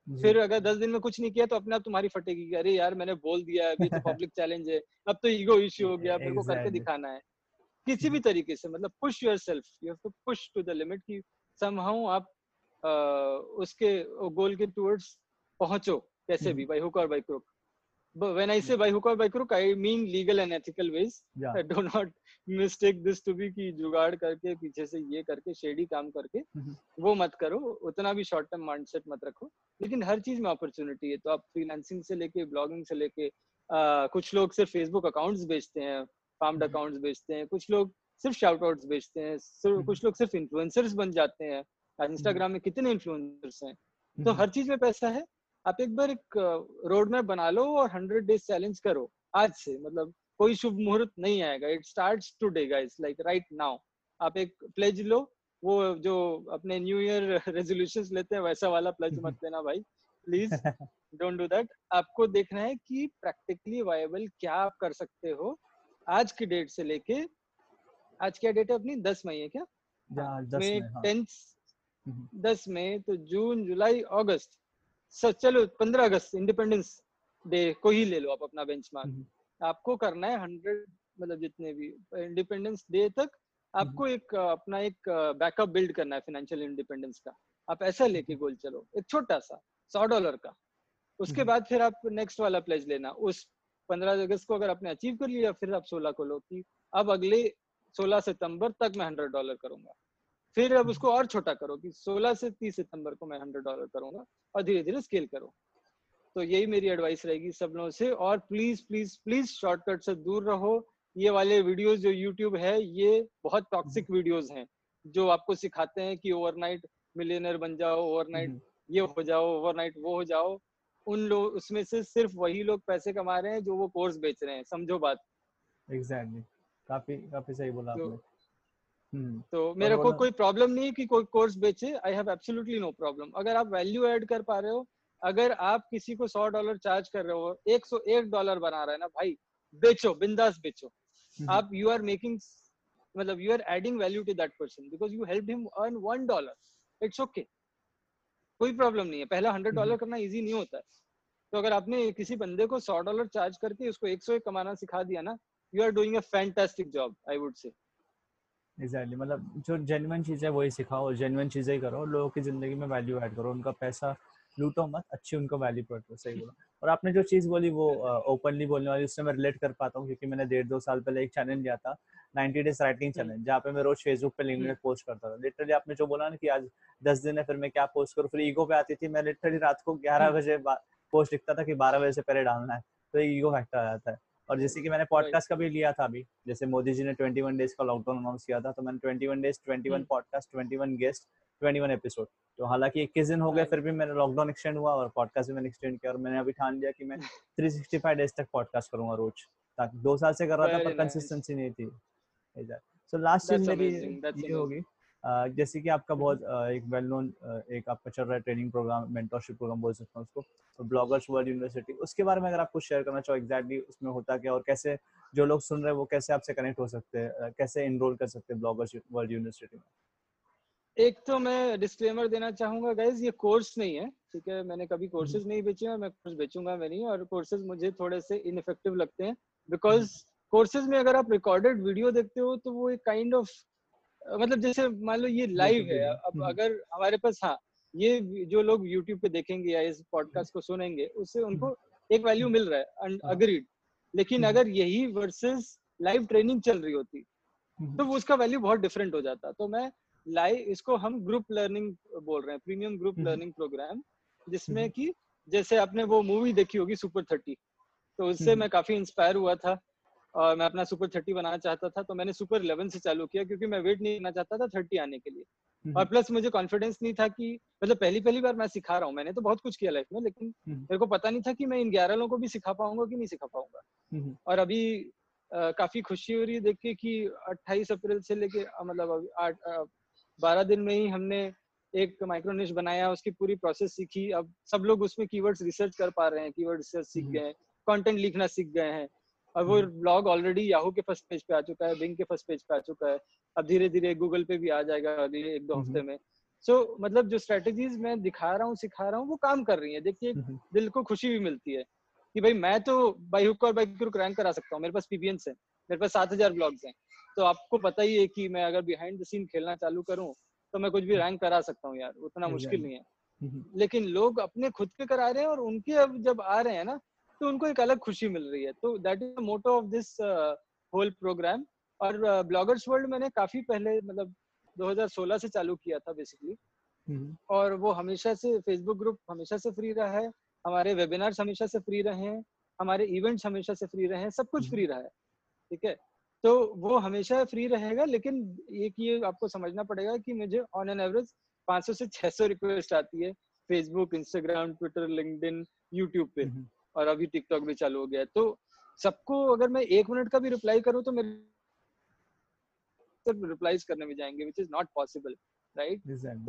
फिर अगर 10 दिन में कुछ नहीं किया तो अपने आप तुम्हारी फटेगी कि अरे यार मैंने बोल दिया, अभी तो पब्लिक चैलेंज है, अब तो ईगो इश्यू हो गया, मेरे को करके एग्जैक्टली। दिखाना है। किसी भी तरीके से मतलब push yourself, you have to push to the limit कि समहाउ आप उसके गोल के टुवर्ड्स पहुंचो, कैसे भी, बाय हुक और by crook. When I say by hook or by crook, I mean legal and ethical ways. या Do not mistake this to be कि जुगाड़ करके पीछे से ये करके शेडी काम करके वो मत करो, उतना भी शॉर्ट टर्म माइंडसेट मत रखो। लेकिन हर चीज में अपॉर्चुनिटी है, तो आप फ्रीलांसिंग से लेके ब्लॉगिंग से लेके कुछ लोग सिर्फ फेसबुक अकाउंट्स बेचते हैं, फार्म्ड अकाउंट्स बेचते हैं, कुछ लोग सिर्फ शाउट आउट्स बेचते हैं, कुछ लोग सिर्फ इन्फ्लुएंसर्स बन जाते हैं। इंस्टाग्राम में कितने इन्फ्लुएंसर्स हैं, तो हर चीज में पैसा है। आप एक बार एक रोड मैप बना लो और 100 डेज चैलेंज करो आज से, मतलब कोई शुभ मुहूर्त नहीं आएगा, it starts today guys, like right now. आप एक प्लेज लो, वो जो अपने न्यू ईयर रेजोल्यूशंस लेते हैं वैसा वाला प्लेज मत लेना भाई, प्लीज डोंट डू दैट। आपको देखना है कि प्रैक्टिकली वायबल क्या आप कर सकते हो आज की डेट से लेके, आज क्या डेट है अपनी, 10 मई है क्या? हाँ, 10 मई में, हाँ। 10 मई, तो जून जुलाई अगस्त, चलो 15 अगस्त इंडिपेंडेंस डे को ही ले लो आप अपना बेंचमार्क। आपको करना है 100, मतलब जितने भी इंडिपेंडेंस डे तक आपको एक अपना एक बैकअप बिल्ड करना है फाइनेंशियल इंडिपेंडेंस का। आप ऐसा लेके गोल चलो, एक छोटा सा $100 का। उसके बाद फिर आप नेक्स्ट वाला प्लेज लेना, उस 15 अगस्त को अगर आपने अचीव कर लिया, फिर आप 16 को लो कि अब अगले 16 सितंबर तक मैं $100 करूंगा। फिर अब उसको और छोटा करो कि 16 से 30 सितंबर को मैं $100 करूंगा, और धीरे धीरे स्केल करो। तो यही मेरी एडवाइस रहेगी सब लोगों से। और प्लीज प्लीज प्लीज शॉर्टकट से दूर रहो। ये वाले वीडियोस जो यूट्यूब है, ये बहुत टॉक्सिक वीडियोस हैं, जो आपको सिखाते हैं कि ओवरनाइट मिलियनर बन जाओ, ओवरनाइट ये हो जाओ, ओवरनाइट वो हो जाओ। उन लोग, उसमें से सिर्फ वही लोग पैसे कमा रहे हैं जो वो कोर्स बेच रहे हैं, समझो बात। एग्जैक्टली, काफी काफी सही बोला तो आपने। तो और मेरे को बोला, कोई प्रॉब्लम नहीं है कि कोई कोर्स बेचे, I have absolutely no problem. अगर आप वैल्यू ऐड कर पा रहे हो, अगर आप किसी को $100 चार्ज कर रहे हो, $101 बना रहा है ना भाई, बेचो, बिंदास बेचो। आप यू आर मेकिंग, मतलब you are adding value to that person because you help him earn $1। It's okay, कोई प्रॉब्लम नहीं है। पहला $100 करना इजी नहीं होता है। तो अगर आपने किसी बंदे को $100 चार्ज करके उसको 101 कमाना सिखा दिया ना, you are doing a fantastic job, I would say. Exactly, मतलब जो जेन्युइन चीज़ है वही सिखाओ, और जेन्युइन चीज़ें ही करो, लोगों की ज़िंदगी में वैल्यू ऐड करो, उनका पैसा लूटो मत, अच्छी उनको वैल्यू प्रोवाइड करो। सही बोला। और आपने जो चीज़ बोली वो ओपनली बोलने वाली, उससे मैं रिलेट कर पाता हूँ, क्योंकि मैंने 1.5-2 साल पहले एक चैलेंज लिया था, 90 डेज राइटिंग चैलेंज, जहाँ पे मैं रोज फेसबुक पे लिंक्डइन पोस्ट करता था। लिटरली आपने जो बोला ना कि आज 10 दिन है, फिर मैं क्या पोस्ट करूँ, फिर ईगो पे आती थी। मैं लिटरली रात को 11 बजे पोस्ट लिखता था कि 12 बजे से पहले डालना है, तो ईगो फैक्टर आ जाता है। और जैसे कि मैंने पॉडकास्ट का भी लिया था अभी, जैसे मोदी जी ने 21 डेज का लॉकडाउन अनाउंस किया था, तो मैंने 21 डेज, 21 पॉडकास्ट, 21 गेस्ट, 21 एपिसोड। तो हालांकि 21 दिन हो गए, फिर भी मेरा लॉकडाउन एक्सटेंड हुआ और पॉडकास्ट भी मैंने एक्सटेंड किया, और मैंने अभी ठान लिया कि मैं 365 डेज तक पॉडकास्ट करूंगा रोज। ताकि 2 साल से कर रहा था पर वेरी नाइस, कंसिस्टेंसी नहीं थी। सो लास्ट चीज दैट्स मेरी अमेजिंग, दैट्स ये होगी, अमेजिंग। जैसे कि आपका बहुत एक वेल नोन एक आपका चल रहा है ट्रेनिंग प्रोग्राम, मेंटरशिप प्रोग्राम बोल सकता हूँ उसको, तो ब्लॉगर्स वर्ल्ड यूनिवर्सिटी, उसके बारे में अगर आप कुछ शेयर करना चाहो, एग्जैक्टली उसमें होता क्या, और कैसे जो लोग सुन रहे हैं वो कैसे आपसे कनेक्ट हो सकते हैं, कैसे इनरोल कर सकते हैं ब्लॉगर्स वर्ल्ड यूनिवर्सिटी में। एक तो मैं डिस्क्लेमर देना चाहूंगा गाइज, ये कोर्स नहीं है, ठीक है? मैंने कभी कोर्सेज नहीं बेचे हैं, मैं कोर्स बेचूंगा मैं नहीं। और कोर्सेज मुझे थोड़े से इनइफेक्टिव लगते हैं, बिकॉज कोर्सेज में अगर आप रिकॉर्डेड वीडियो देखते हो तो वो एक काइंड ऑफ, मतलब जैसे मान लो ये लाइव यूट्यूब है, अब वीडियो। अगर हमारे पास, हाँ, ये जो लोग यूट्यूब पे देखेंगे या इस पॉडकास्ट को सुनेंगे, उससे उनको एक वैल्यू मिल रहा है, अग्रीड। लेकिन अगर यही वर्सेस लाइव ट्रेनिंग चल रही होती तो वो उसका वैल्यू बहुत डिफरेंट हो जाता। तो मैं लाइव, इसको हम ग्रुप लर्निंग बोल रहे हैं, प्रीमियम ग्रुप लर्निंग प्रोग्राम, जिसमें कि जैसे आपने वो मूवी देखी होगी सुपर 30, तो उससे मैं काफी इंस्पायर हुआ था और मैं अपना सुपर 30 बनाना चाहता था। तो मैंने सुपर 11 से चालू किया, क्योंकि मैं वेट नहीं करना चाहता था 30 आने के लिए। और प्लस मुझे कॉन्फिडेंस नहीं था कि, मतलब पहली पहली बार मैं सिखा रहा हूँ, मैंने तो बहुत कुछ किया लाइफ में, लेकिन मेरे को पता नहीं था कि मैं इन 11 लोगों को भी सिखा पाऊंगा कि नहीं सिखा पाऊंगा। और अभी काफी खुशी हो रही है देख के कि 28 अप्रैल से लेके मतलब अभी 12 दिन में ही हमने एक माइक्रोनिश बनाया, उसकी पूरी प्रोसेस सीखी। अब सब लोग उसमें कीवर्ड्स रिसर्च कर पा रहे हैं, कीवर्ड रिसर्च सीख गए हैं, कंटेंट लिखना सीख गए हैं। और वो ब्लॉग ऑलरेडी याहू के फर्स्ट पेज पे आ चुका है, बिंग के फर्स्ट पेज पे आ चुका है। अब धीरे धीरे गूगल पे भी आ जाएगा अगले 1-2 हफ्ते में। मतलब जो स्ट्रेटेजीज मैं दिखा रहा हूँ, सिखा रहा हूँ, वो काम कर रही है। देखिए दिल को खुशी भी मिलती है कि भाई मैं तो बाई हुक और बाई क्रुक रैंक करा सकता हूँ, मेरे पास पीबीएंस है, मेरे पास 7000 ब्लॉग्स हैं। तो आपको पता ही है कि मैं अगर बिहाइंड द सीन खेलना चालू करूँ तो मैं कुछ भी रैंक करा सकता हूँ यार, उतना मुश्किल नहीं है। लेकिन लोग अपने खुद के करा रहे हैं और उनके अब जब आ रहे हैं ना तो उनको एक अलग खुशी मिल रही है। तो that is the motto of this whole program. और ब्लॉगर्स वर्ल्ड मैंने काफी पहले मतलब 2016 से चालू किया था बेसिकली, और वो हमेशा से फेसबुक ग्रुप हमेशा से फ्री रहा है, हमारे वेबिनार्स हमेशा से फ्री रहे हैं, हमारे इवेंट्स हमेशा से फ्री रहे हैं, सब कुछ फ्री रहा है, ठीक है। तो वो हमेशा फ्री रहेगा, लेकिन एक ये आपको समझना पड़ेगा कि मुझे ऑन एन एवरेज 500 से 600 रिक्वेस्ट आती है Facebook, Instagram, Twitter, LinkedIn, YouTube पे, और अभी टिकटॉक भी चालू हो गया है। तो सबको अगर मैं 1 मिनट का भी रिप्लाई करूँ तो मेरे सिर्फ रिप्लाईज करने में जाएंगे, which is not possible, right. तो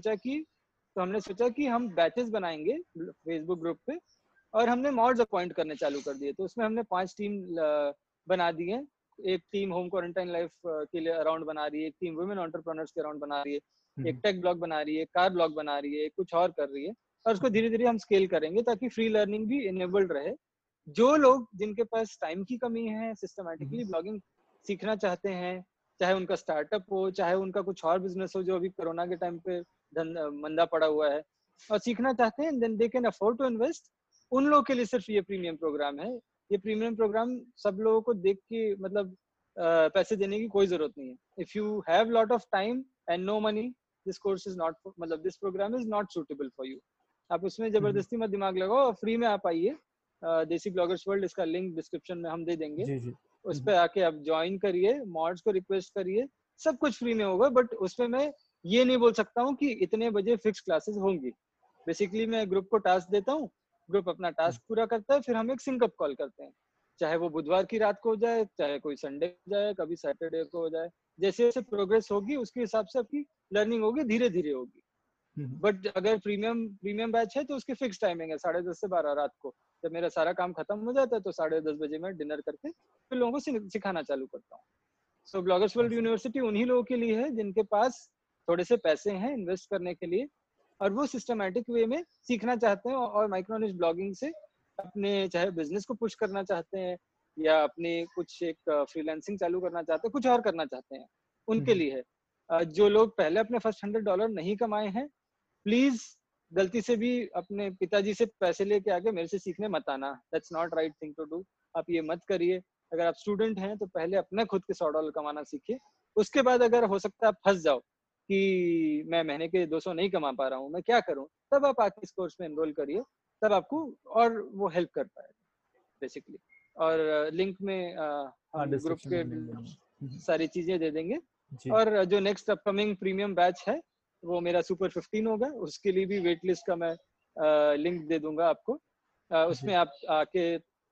हमने सोचा कि हम बैचेस बनाएंगे फेसबुक ग्रुप पे, और हमने मॉड्स अपॉइंट करने चालू कर दिए। तो उसमें हमने 5 टीम बना दी है। एक टीम होम क्वारंटाइन लाइफ के लिए अराउंड बना रही है, एक टीम वुमेन एंटरप्रेन्योर्स के अराउंड बना रही है, एक टेक ब्लॉग बना रही है, कार ब्लॉग बना रही है, कुछ और कर रही है। और उसको धीरे धीरे हम स्केल करेंगे ताकि फ्री लर्निंग भी इनेबल्ड रहे। जो लोग जिनके पास टाइम की कमी है, सिस्टमैटिकली ब्लॉगिंग सीखना चाहते हैं, चाहे उनका स्टार्टअप हो, चाहे उनका कुछ और बिजनेस हो जो अभी कोरोना के टाइम पे मंदा पड़ा हुआ है और सीखना चाहते हैं, then they can afford to invest. उन लोगों के लिए सिर्फ ये प्रीमियम प्रोग्राम है। ये प्रीमियम प्रोग्राम सब लोगों को देख के मतलब पैसे देने की कोई जरूरत नहीं है। If you have lot of time and no money, this course is not, मतलब this program is not suitable for you. आप उसमें जबरदस्ती मत दिमाग लगाओ और फ्री में आप आइए। देसी ब्लॉगर्स वर्ल्ड, इसका लिंक डिस्क्रिप्शन में हम दे देंगे। जी। उस पर आके आप ज्वाइन करिए, मॉड्स को रिक्वेस्ट करिए, सब कुछ फ्री में होगा। बट उसमें मैं ये नहीं बोल सकता हूँ कि इतने बजे फिक्स क्लासेस होंगी। बेसिकली मैं ग्रुप को टास्क देता हूँ, ग्रुप अपना टास्क पूरा करता है, फिर हम एक सिंक अप कॉल करते हैं, चाहे वो बुधवार की रात को हो जाए, चाहे कोई संडे हो जाए, कभी सैटरडे को हो जाए। जैसे जैसे प्रोग्रेस होगी उसके हिसाब से आपकी लर्निंग होगी, धीरे धीरे होगी। बट अगर प्रीमियम बैच है तो उसकी फिक्स टाइमिंग है 10:30 से 12 रात को। जब मेरा सारा काम खत्म हो जाता है तो 10:30 बजे मैं डिनर करके फिर लोगों को सिखाना चालू करता हूँ। सो ब्लॉगर्स वर्ल्ड यूनिवर्सिटी उन्हीं लोगों के लिए है जिनके पास थोड़े से पैसे हैं इन्वेस्ट करने के लिए, और वो सिस्टमैटिक वे में सीखना चाहते हैं और माइक्रो निश ब्लॉगिंग से अपने चाहे बिजनेस को पुश करना चाहते हैं या अपने कुछ एक फ्रीलांसिंग चालू करना चाहते हैं, कुछ और करना चाहते हैं, उनके लिए है। जो लोग पहले अपने फर्स्ट $100 नहीं कमाए हैं, प्लीज गलती से भी अपने पिताजी से पैसे लेके आके मेरे से सीखने मत आना। That's not right thing to do. आप ये मत करिए। अगर आप स्टूडेंट हैं तो पहले अपने खुद के $100 कमाना सीखिए। उसके बाद अगर हो सकता है आप फंस जाओ कि मैं महीने के 200 नहीं कमा पा रहा हूँ, मैं क्या करूँ, तब आप आके इस कोर्स में एनरोल करिए, तब आपको और वो हेल्प कर पाएगा बेसिकली। और लिंक में हम ग्रुप के सारी चीजें दे देंगे। और जो नेक्स्ट अपकमिंग प्रीमियम बैच है वो मेरा सुपर 15 होगा, उसके लिए भी वेट लिस्ट का मैं लिंक दे दूंगा आपको। उसमें आप आके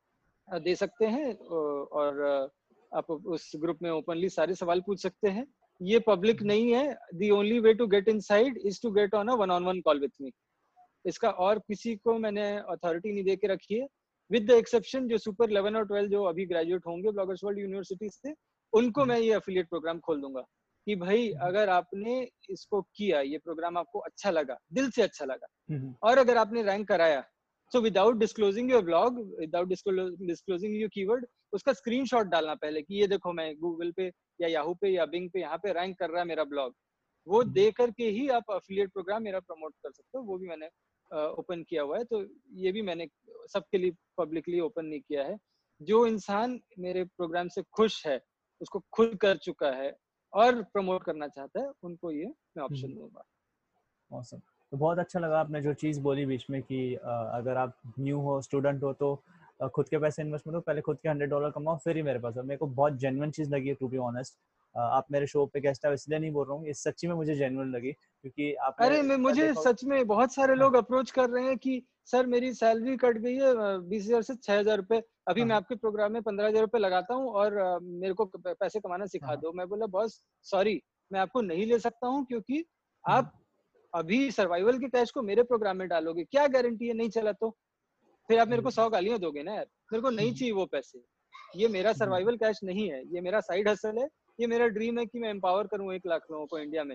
दे सकते हैं और आप उस ग्रुप में ओपनली सारे सवाल पूछ सकते हैं। ये पब्लिक नहीं है। The only way to get inside is to get on a 1-on-1 call with me. इसका और किसी को मैंने अथॉरिटी नहीं दे के रखी है, विद द एक्सेप्शन जो सुपर 11 और 12 जो अभी ग्रेजुएट होंगे ब्लॉगर्स वर्ल्ड यूनिवर्सिटी से, उनको मैं ये एफिलिएट प्रोग्राम खोल दूंगा कि भाई अगर आपने इसको किया, ये प्रोग्राम आपको अच्छा लगा, दिल से अच्छा लगा, और अगर आपने रैंक कराया, so without disclosing your blog, without disclosing your keyword, उसका स्क्रीनशॉट डालना पहले कि ये देखो मैं गूगल पे या याहू पे या बिंग पे यहाँ पे रैंक कर रहा है मेरा ब्लॉग। वो दे करके ही आप एफिलिएट प्रोग्राम मेरा प्रमोट कर सकते हो। वो भी मैंने ओपन किया हुआ है। तो ये भी मैंने सबके लिए पब्लिकली ओपन नहीं किया है। जो इंसान मेरे प्रोग्राम से खुश है, उसको खुद कर चुका है और प्रमोट करना चाहता है, उनको ये मैं ऑप्शन दूंगा। Awesome. तो बहुत अच्छा लगा आपने जो चीज़ बोली बीच में कि अगर आप न्यू हो, स्टूडेंट हो, तो खुद के पैसे इन्वेस्ट मत करो, पहले खुद के $100 कमाओ फिर ही मेरे पास। और मेरे को बहुत जेन्युइन चीज़ लगी है, टू बी ऑनेस्ट। आप मेरे शो पे गेस्ट हो इसलिए नहीं बोल रहा हूँ, ये सच्ची में मुझे जेन्युइन लगी, क्योंकि आपने अरे मुझे सच में बहुत सारे लोग अप्रोच कर रहे हैं कि सर मेरी सैलरी कट गई है 20,000 से 6,000 रुपए, अभी मैं आपके प्रोग्राम में 15,000 रुपए लगाता हूँ और मेरे को पैसे कमाना सिखा दो। मैं बोला बॉस सॉरी, मैं आपको नहीं ले सकता हूँ, क्योंकि आप अभी सर्वाइवल के कैश को मेरे प्रोग्राम में डालोगे, क्या गारंटी है नहीं चला तो? फिर आप मेरे को 100 गालियां दोगे ना यार। मेरे को नहीं चाहिए वो पैसे। ये मेरा सर्वाइवल कैश नहीं है, ये मेरा साइड हसल है। ये मेरा ड्रीम है कि मैं एम्पावर करूँ 1 लाख लोगों को इंडिया में।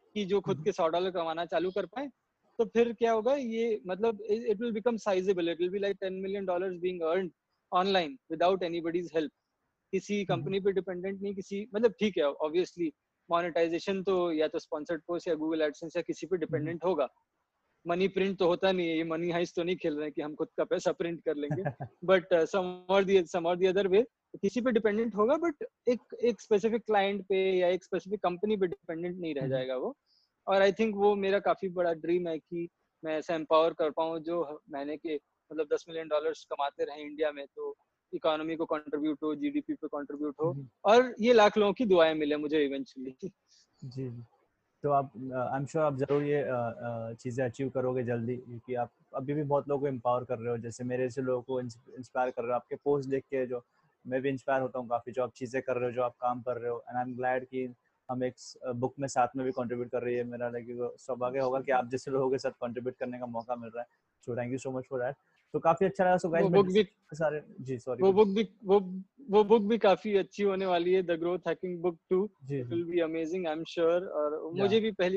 कि जो खुद के $100 कमाना चालू कर पाए, तो फिर क्या होगा, ये मतलब it will become sizeable, it will be like $10 million being earned online without anybody's help, किसी कंपनी पे डिपेंडेंट नहीं, किसी मतलब ठीक है ऑब्वियसली मोनेटाइजेशन तो या तो स्पॉन्सर्ड पोस्ट या गूगल एडसेंस या किसी पे डिपेंडेंट होगा, मनी प्रिंट तो होता नहीं है, ये मनी हाइस्ट तो नहीं खेल रहे हैं कि हम खुद का पैसा प्रिंट कर लेंगे, बट सम और दी अदर वे किसी पे डिपेंडेंट होगा, बट एक स्पेसिफिक क्लाइंट पे या एक स्पेसिफिक कंपनी पे डिपेंडेंट नहीं रह जाएगा वो। और आई थिंक वो मेरा काफी बड़ा ड्रीम है कि मैं ऐसा एम्पावर कर पाऊँ जो महीने के मतलब $10 million कमाते रहे इंडिया में, तो इकोनॉमी को कंट्रीब्यूट हो, जीडीपी पे कंट्रीब्यूट हो, और ये लाख लोगों की दुआएं मिले मुझे इवेंचुअली। जी। तो आप आई एम श्योर आप ज़रूर ये चीज़ें अचीव करोगे जल्दी, क्योंकि आप अभी भी बहुत लोगों को एम्पावर कर रहे हो, जैसे मेरे जैसे लोगों को इंस्पायर कर रहे हो। आपके पोस्ट देख के जो मैं भी इंस्पायर होता हूँ काफ़ी, जो आप चीज़ें कर रहे हो, जो आप काम कर रहे हो, एंड आई एम ग्लैड कि हम एक बुक में साथ में भी कंट्रीब्यूट कर रही है। मेरा लाइक सौभाग्य होगा कि आप जैसे लोगों के साथ कंट्रीब्यूट करने का मौका मिल रहा है। So thank you so much for that. तो काफ़ी अच्छा लगा। सो गाइस वो मैं बुक भी सारे जी सॉरी वो बुक भी वो बुक भी काफी अच्छी होने वाली है, द ग्रोथ हैकिंग बुक 2, जी इट जी will be amazing I am sure. और या मुझे भी पहली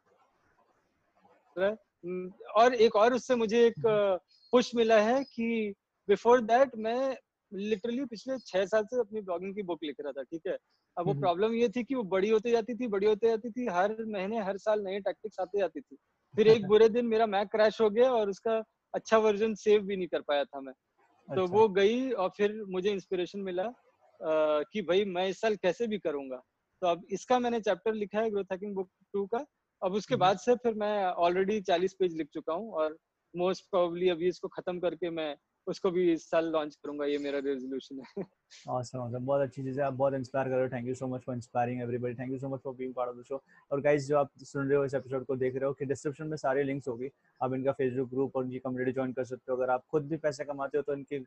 और एक और उससे मुझे एक पुश मिला है कि बिफोर दैट मैं लिटरली पिछले 6 साल से अपनी ब्लॉगिंग की बुक लिख रहा था, ठीक है। अब वो प्रॉब्लम ये थी कि वो बड़ी होती जाती थी, हर महीने हर साल नए टैक्टिक्स आते जाती थी। फिर एक बुरे दिन मेरा मैक क्रैश हो गया और उसका अच्छा वर्जन सेव भी नहीं कर पाया था मैं। तो अच्छा वो गई और फिर मुझे इंस्पिरेशन मिला कि भाई मैं इस साल कैसे भी करूंगा। तो अब इसका मैंने चैप्टर लिखा है, ग्रोथ हैकिंग बुक 2 का। अब उसके बाद से फिर मैं ऑलरेडी 40 पेज लिख चुका हूँ, और मोस्ट प्रोबेबली अभी इसको खत्म करके मैं उसको भी इस साल लॉन्च करूंगा, ये मेरा रेजोल्यूशन है। awesome, awesome. बहुत अच्छी चीज़ है, आप बहुत इंस्पायर कर रहे हो। Thank you so much for inspiring everybody, thank you so much for being part of the show. और गाइस जो आप सुन रहे हो, इस एपिसोड को देख रहे हो, कि डिस्क्रिप्शन में सारी लिंक्स होगी। आप इनका फेसबुक ग्रुप और इनकी कम्युनिटी ज्वाइन कर सकते हो। अगर आप खुद भी पैसे कमाते हो तो इनके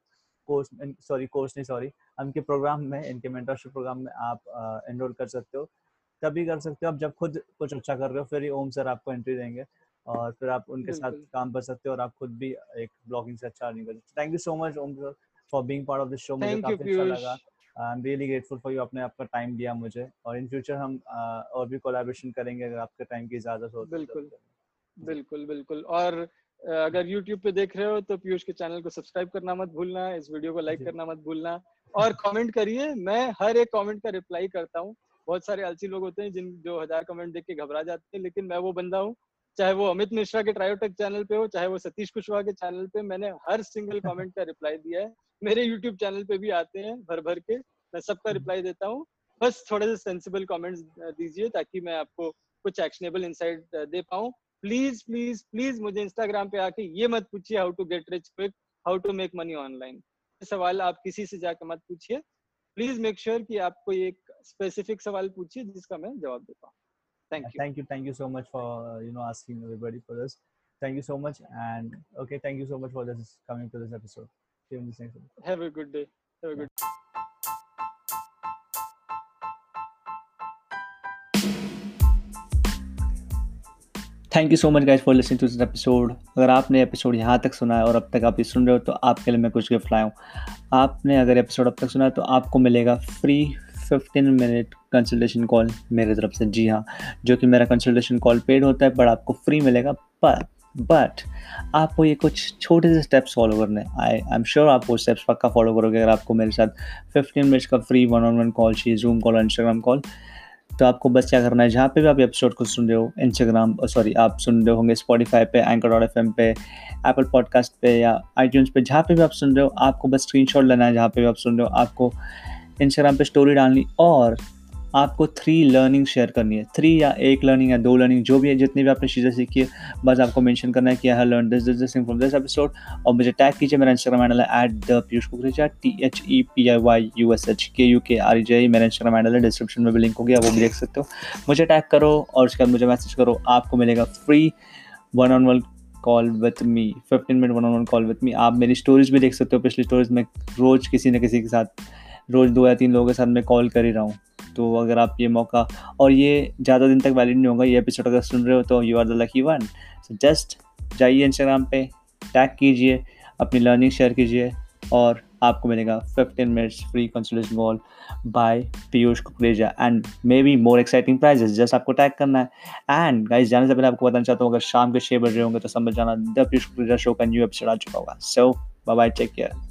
इनके प्रोग्राम में, इनके मेंटरशिप प्रोग्राम में आप एनरोल कर सकते हो। तभी कर सकते हो आप जब खुद कुछ अच्छा कर रहे हो, फिर ही ओम सर आपको एंट्री देंगे और फिर आप उनके साथ बिल्कुल। काम कर सकते हो और आप खुद भी एक ब्लॉगिंग से अच्छा अर्निंग कर सकते हो। Thank you so much Om sir for being part of this show. मुझे थैंक यू काफ़ी अच्छा पीयूष। लगा। I am really grateful for you, आपने आपका टाइम दिया मुझे, और इन फ्यूचर हम और भी कोलैबोरेशन करेंगे अगर आपके टाइम की इजाज़त हो तो बिल्कुल जल्द। जी बिल्कुल बिल्कुल। और अगर YouTube पे देख रहे हो तो पीयूष के चैनल को सब्सक्राइब करना मत भूलना, इस वीडियो को लाइक जी करना मत भूलना, और कमेंट करिए। मैं हर एक कमेंट का रिप्लाई करता हूँ। बहुत सारे आलसी लोग होते हैं जिन जो 1000 कमेंट देख के घबरा जाते हैं, लेकिन मैं वो बंदा हूँ, चाहे वो अमित मिश्रा के ट्रायोटेक चैनल पे हो, चाहे वो सतीश कुशवाहा के चैनल पे, मैंने हर सिंगल कमेंट का रिप्लाई दिया है। मेरे यूट्यूब चैनल पे भी आते हैं भर भर के, मैं सबका रिप्लाई देता हूँ। बस थोड़े से सेंसिबल कमेंट्स दीजिए ताकि मैं आपको कुछ एक्शनेबल इंसाइट दे पाऊँ। प्लीज प्लीज प्लीज मुझे इंस्टाग्राम पे आके ये मत पूछिए how to get rich quick, how to make money online. सवाल आप किसी से जाकर मत पूछिए। प्लीज मेक श्योर कि आप कोई एक स्पेसिफिक सवाल पूछिए जिसका मैं जवाब दे पाऊँ। Thank you. thank you so much for asking everybody for this. Thank you so much, and okay, thank you so much for this coming to this episode. See you in the next episode. Have a good day. Have a Yeah. Good thank you so much guys for listening to this episode. अगर आपने episode यहाँ तक सुना है और अब तक आप ये सुन रहे हो तो आपके लिए मैं कुछ गिफ्ट लाया हूँ। आपने अगर एपिसोड अब तक सुना है तो आपको मिलेगा फ्री 15 मिनट कंसल्टेशन कॉल मेरे तरफ से। जी हाँ, जो कि मेरा कंसल्टेशन कॉल पेड होता है, पर आपको फ्री मिलेगा। बट आपको ये कुछ छोटे से स्टेप्स फॉलो करने हैं। आई एम श्योर आप वो स्टेप्स पक्का फॉलो करोगे अगर आपको मेरे साथ 15 मिनट्स का फ्री 1-on-1 कॉल चाहिए, जूम कॉल और इंस्टाग्राम कॉल। तो आपको बस क्या करना है, जहाँ पे भी आप एपिसोड को सुन रहे हो, आप सुन रहे होंगे स्पॉटिफाई पे, एंकर.fm पे, एप्पल पॉडकास्ट पे या आईट्यून्स पे, जहाँ पे भी आप सुन रहे हो, आपको बस स्क्रीनशॉट लेना है। जहाँ पे भी आप सुन रहे हो, आपको इंस्टाग्राम पे स्टोरी डालनी और आपको 3 लर्निंग शेयर करनी है। 3 या 1 लर्निंग या 2 लर्निंग, जो भी है, जितनी भी आपने चीज़ें सीखी है, बस आपको मेंशन करना है कि I have learn this thing from this episode, और मुझे टैग कीजिए। मेरा इंस्टाग्राम हैंडल है @piyushkukrija, THEPIYUSHKUKREJ। मेरा इंस्टाग्राम हैंडल है, डिस्क्रिप्शन में भी लिंक होगी, आप वो भी देख सकते हो। मुझे टैग करो और उसके बाद मुझे मैसेज करो, आपको मिलेगा free 1-on-1 call with me, 15 minute 1-on-1 call with me. आप मेरी स्टोरीज भी देख सकते हो। पिछली स्टोरीज में रोज़ किसी न किसी के साथ, रोज़ 2 या 3 लोगों के साथ मैं कॉल कर ही रहा हूँ। तो अगर आप ये मौका, और ये ज़्यादा दिन तक वैलिड नहीं होगा, ये एपिसोड अगर सुन रहे हो तो you are the lucky one. So just जाइए इंस्टाग्राम पे, टैग कीजिए, अपनी लर्निंग शेयर कीजिए, और आपको मिलेगा 15 minutes free consultation call by Piyush Kukreja and may be more exciting prizes. Just आपको टैग करना है। एंड गाइस जाने से पहले आपको बताना चाहता हूँ, अगर शाम के 6 बज रहे होंगे तो समझ जाना द पीयूष कुकरेजा शो का न्यू एपिसोड आ चुका होगा। So bye bye, take care.